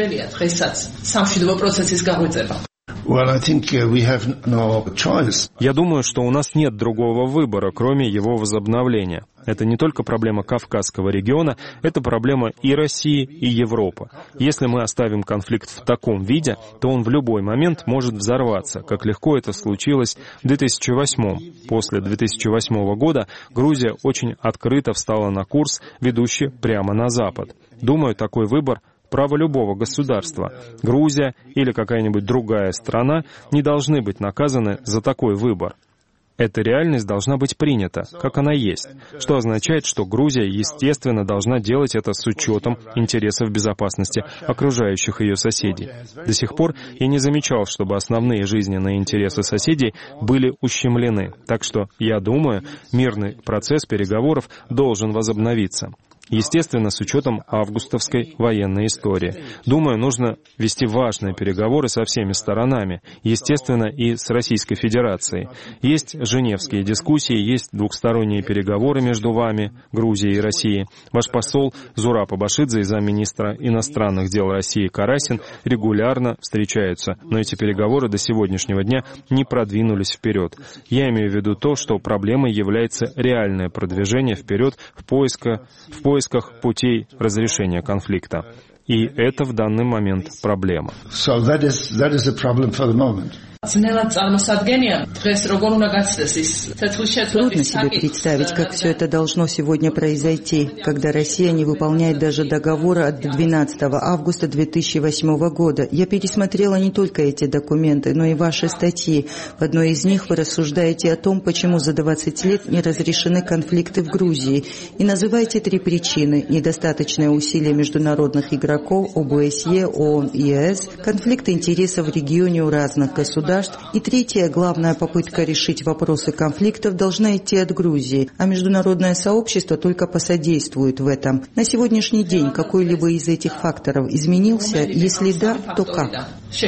Я думаю, что у нас нет другого выбора, кроме его возобновления. Это не только проблема Кавказского региона, это проблема и России, и Европы. Если мы оставим конфликт в таком виде, то он в любой момент может взорваться, как легко это случилось в две тысячи восьмом. После две тысячи восьмого года Грузия очень открыто встала на курс, ведущий прямо на Запад. Думаю, такой выбор — право любого государства. Грузия или какая-нибудь другая страна не должны быть наказаны за такой выбор. Эта реальность должна быть принята, как она есть, что означает, что Грузия, естественно, должна делать это с учетом интересов безопасности окружающих ее соседей. До сих пор я не замечал, чтобы основные жизненные интересы соседей были ущемлены, так что, я думаю, мирный процесс переговоров должен возобновиться. Естественно, с учетом августовской военной истории. Думаю, нужно вести важные переговоры со всеми сторонами, естественно, и с Российской Федерацией. Есть женевские дискуссии, есть двухсторонние переговоры между вами, Грузией и Россией. Ваш посол Зураб Абашидзе и замминистра иностранных дел России Карасин регулярно встречаются, но эти переговоры до сегодняшнего дня не продвинулись вперед. Я имею в виду то, что проблемой является реальное продвижение вперед в поисках, в поисках В поисках путей разрешения конфликта. И это в данный момент проблема. So that is, that is a problem for the moment. Трудно себе представить, как все это должно сегодня произойти, когда Россия не выполняет даже договора от двенадцатого августа две тысячи восьмого года. Я пересмотрела не только эти документы, но и ваши статьи. В одной из них вы рассуждаете о том, почему за двадцать лет не разрешены конфликты в Грузии. И называете три причины: недостаточное усилие международных игроков ОБСЕ, ООН и ЕС, конфликт интересов в регионе у разных государств. И третья, главная попытка решить вопросы конфликтов должна идти от Грузии, а международное сообщество только посодействует в этом. На сегодняшний день какой-либо из этих факторов изменился? Если да, то как?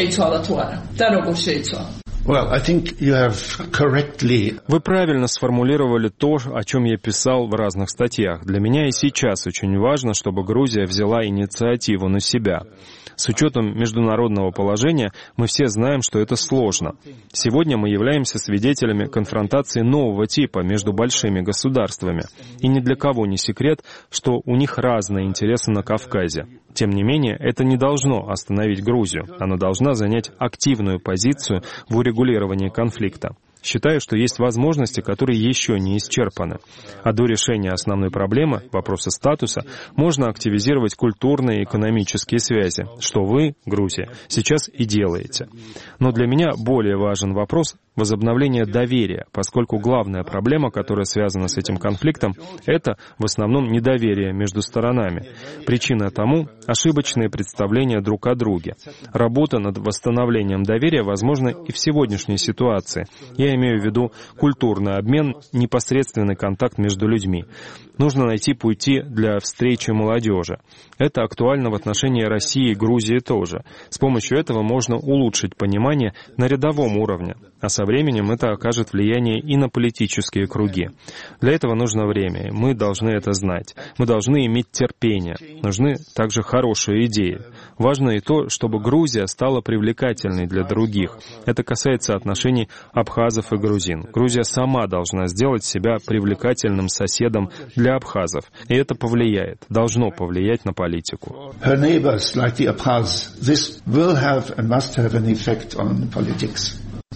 Вы правильно сформулировали то, о чем я писал в разных статьях. Для меня и сейчас очень важно, чтобы Грузия взяла инициативу на себя. С учетом международного положения мы все знаем, что это сложно. Сегодня мы являемся свидетелями конфронтации нового типа между большими государствами. И ни для кого не секрет, что у них разные интересы на Кавказе. Тем не менее, это не должно остановить Грузию. Она должна занять активную позицию в урегулировании конфликта. Считаю, что есть возможности, которые еще не исчерпаны. А до решения основной проблемы, вопроса статуса, можно активизировать культурные и экономические связи, что вы, Грузия, сейчас и делаете. Но для меня более важен вопрос возобновление доверия, поскольку главная проблема, которая связана с этим конфликтом, это в основном недоверие между сторонами. Причина тому – ошибочные представления друг о друге. Работа над восстановлением доверия возможна и в сегодняшней ситуации. Я имею в виду культурный обмен, непосредственный контакт между людьми. Нужно найти пути для встречи молодежи. Это актуально в отношении России и Грузии тоже. С помощью этого можно улучшить понимание на рядовом уровне, а со временем это окажет влияние и на политические круги. Для этого нужно время, и мы должны это знать. Мы должны иметь терпение. Нужны также хорошие идеи. Важно и то, чтобы Грузия стала привлекательной для других. Это касается отношений абхазов и грузин. Грузия сама должна сделать себя привлекательным соседом для абхазов. И это повлияет, должно повлиять на политику. Her neighbors, like the Abkhaz, this will have and must have an effect on politics.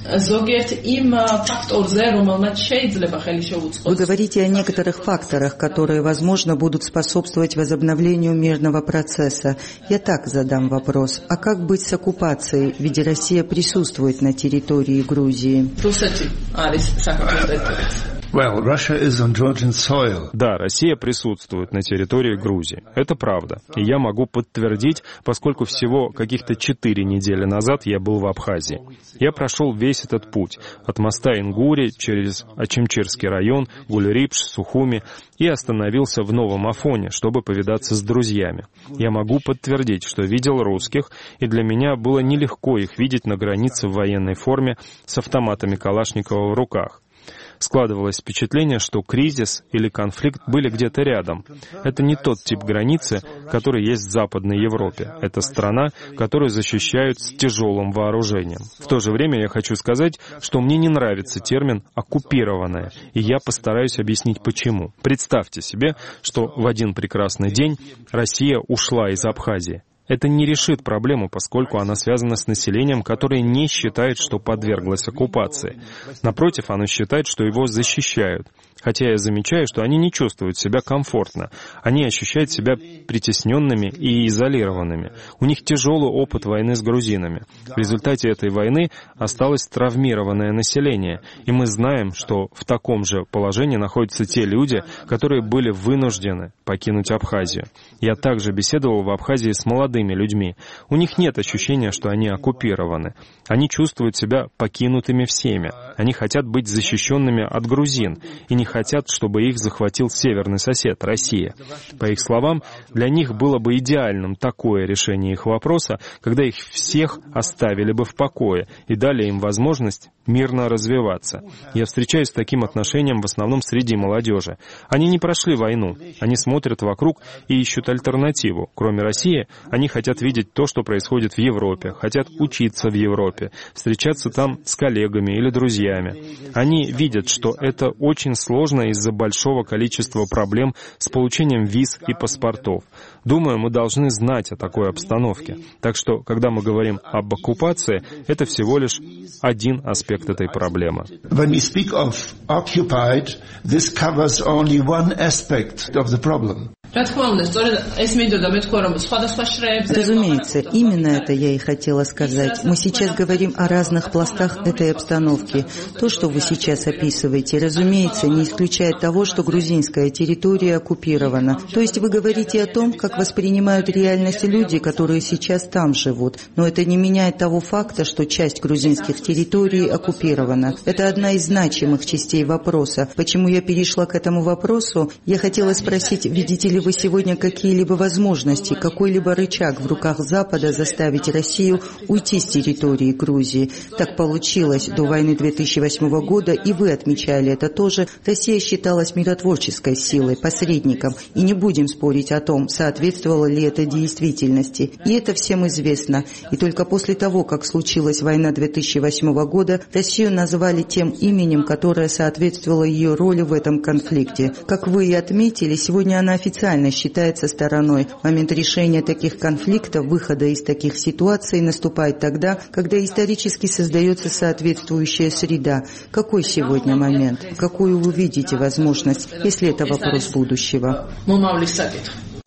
Вы говорите о некоторых факторах, которые, возможно, будут способствовать возобновлению мирного процесса. Я так задам вопрос. А как быть с оккупацией, ведь Россия присутствует на территории Грузии? Well, Russia is on Georgian soil. Да, Россия присутствует на территории Грузии. Это правда. И я могу подтвердить, поскольку всего каких-то четыре недели назад я был в Абхазии. Я прошел весь этот путь. От моста Ингури через Ачимчирский район, Гуль-Рипш, Сухуми и остановился в Новом Афоне, чтобы повидаться с друзьями. Я могу подтвердить, что видел русских, и для меня было нелегко их видеть на границе в военной форме с автоматами Калашникова в руках. Складывалось впечатление, что кризис или конфликт были где-то рядом. Это не тот тип границы, который есть в Западной Европе. Это страна, которую защищают с тяжелым вооружением. В то же время я хочу сказать, что мне не нравится термин «оккупированная», и я постараюсь объяснить почему. Представьте себе, что в один прекрасный день Россия ушла из Абхазии. Это не решит проблему, поскольку она связана с населением, которое не считает, что подверглось оккупации. Напротив, оно считает, что его защищают. Хотя я замечаю, что они не чувствуют себя комфортно. Они ощущают себя притесненными и изолированными. У них тяжелый опыт войны с грузинами. В результате этой войны осталось травмированное население. И мы знаем, что в таком же положении находятся те люди, которые были вынуждены покинуть Абхазию. Я также беседовал в Абхазии с молодыми людьми. У них нет ощущения, что они оккупированы. Они чувствуют себя покинутыми всеми. Они хотят быть защищенными от грузин и не хотят, чтобы их захватил северный сосед, Россия. По их словам, для них было бы идеальным такое решение их вопроса, когда их всех оставили бы в покое и дали им возможность мирно развиваться. Я встречаюсь с таким отношением в основном среди молодежи. Они не прошли войну, они смотрят вокруг и ищут альтернативу. Кроме России, они хотят видеть то, что происходит в Европе, хотят учиться в Европе, встречаться там с коллегами или друзьями. Они видят, что это очень сложно из-за большого количества проблем с получением виз и паспортов. Думаю, мы должны знать о такой обстановке. Так что, когда мы говорим об оккупации, это всего лишь один аспект этой проблемы. When we speak of occupied, this covers only one aspect of the problem. Разумеется, именно это я и хотела сказать. Мы сейчас говорим о разных пластах этой обстановки. То, что вы сейчас описываете, разумеется, не исключает того, что грузинская территория оккупирована. То есть вы говорите о том, как воспринимают реальность люди, которые сейчас там живут. Но это не меняет того факта, что часть грузинских территорий оккупирована. Это одна из значимых частей вопроса. Почему я перешла к этому вопросу? Я хотела спросить, видите ли вы сегодня какие-либо возможности, какой-либо рычаг в руках Запада заставить Россию уйти с территории Грузии? Так получилось до войны две тысячи восьмого года, и вы отмечали это тоже. Россия считалась миротворческой силой, посредником, и не будем спорить о том, соответствовало ли это действительности. И это всем известно. И только после того, как случилась война две тысячи восьмого года, Россию назвали тем именем, которое соответствовало ее роли в этом конфликте. Как вы и отметили, сегодня она официально считается стороной. Момент решения таких конфликтов, выхода из таких ситуаций наступает тогда, когда исторически создается соответствующая среда. Какой сегодня момент? Какую вы видите возможность, если это вопрос будущего?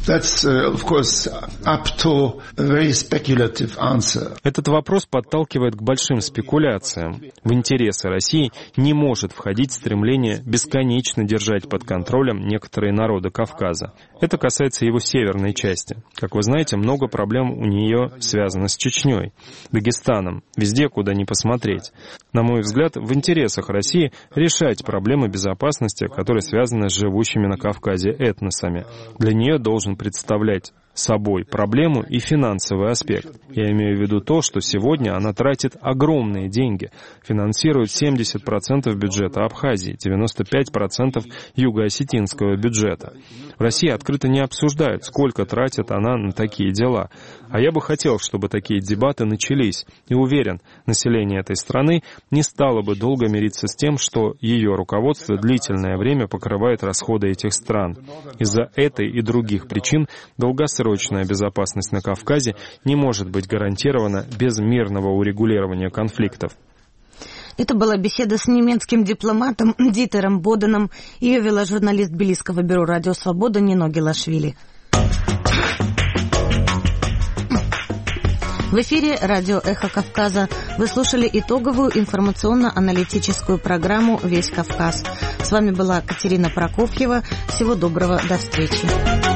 That's, uh, of course, up to a very speculative answer. Этот вопрос подталкивает к большим спекуляциям. В интересы России не может входить стремление бесконечно держать под контролем некоторые народы Кавказа. Это касается его северной части. Как вы знаете, много проблем у нее связано с Чечней, Дагестаном, везде, куда ни посмотреть. На мой взгляд, в интересах России решать проблемы безопасности, которые связаны с живущими на Кавказе этносами. Для нее должен представлять собой проблему и финансовый аспект. Я имею в виду то, что сегодня она тратит огромные деньги, финансирует семьдесят процентов бюджета Абхазии, девяносто пять процентов юго-осетинского бюджета. В России открыто не обсуждают, сколько тратит она на такие дела. А я бы хотел, чтобы такие дебаты начались. И уверен, население этой страны не стало бы долго мириться с тем, что ее руководство длительное время покрывает расходы этих стран. Из-за этой и других причин долгосрочная безопасность на Кавказе не может быть гарантирована без мирного урегулирования конфликтов. Это была беседа с немецким дипломатом Дитером Боденом. Ее вела журналист Тбилисского бюро «Радио Свобода» Нино Гелашвили. В эфире радио «Эхо Кавказа». Вы слушали итоговую информационно-аналитическую программу «Весь Кавказ». С вами была Катерина Прокофьева. Всего доброго, до встречи.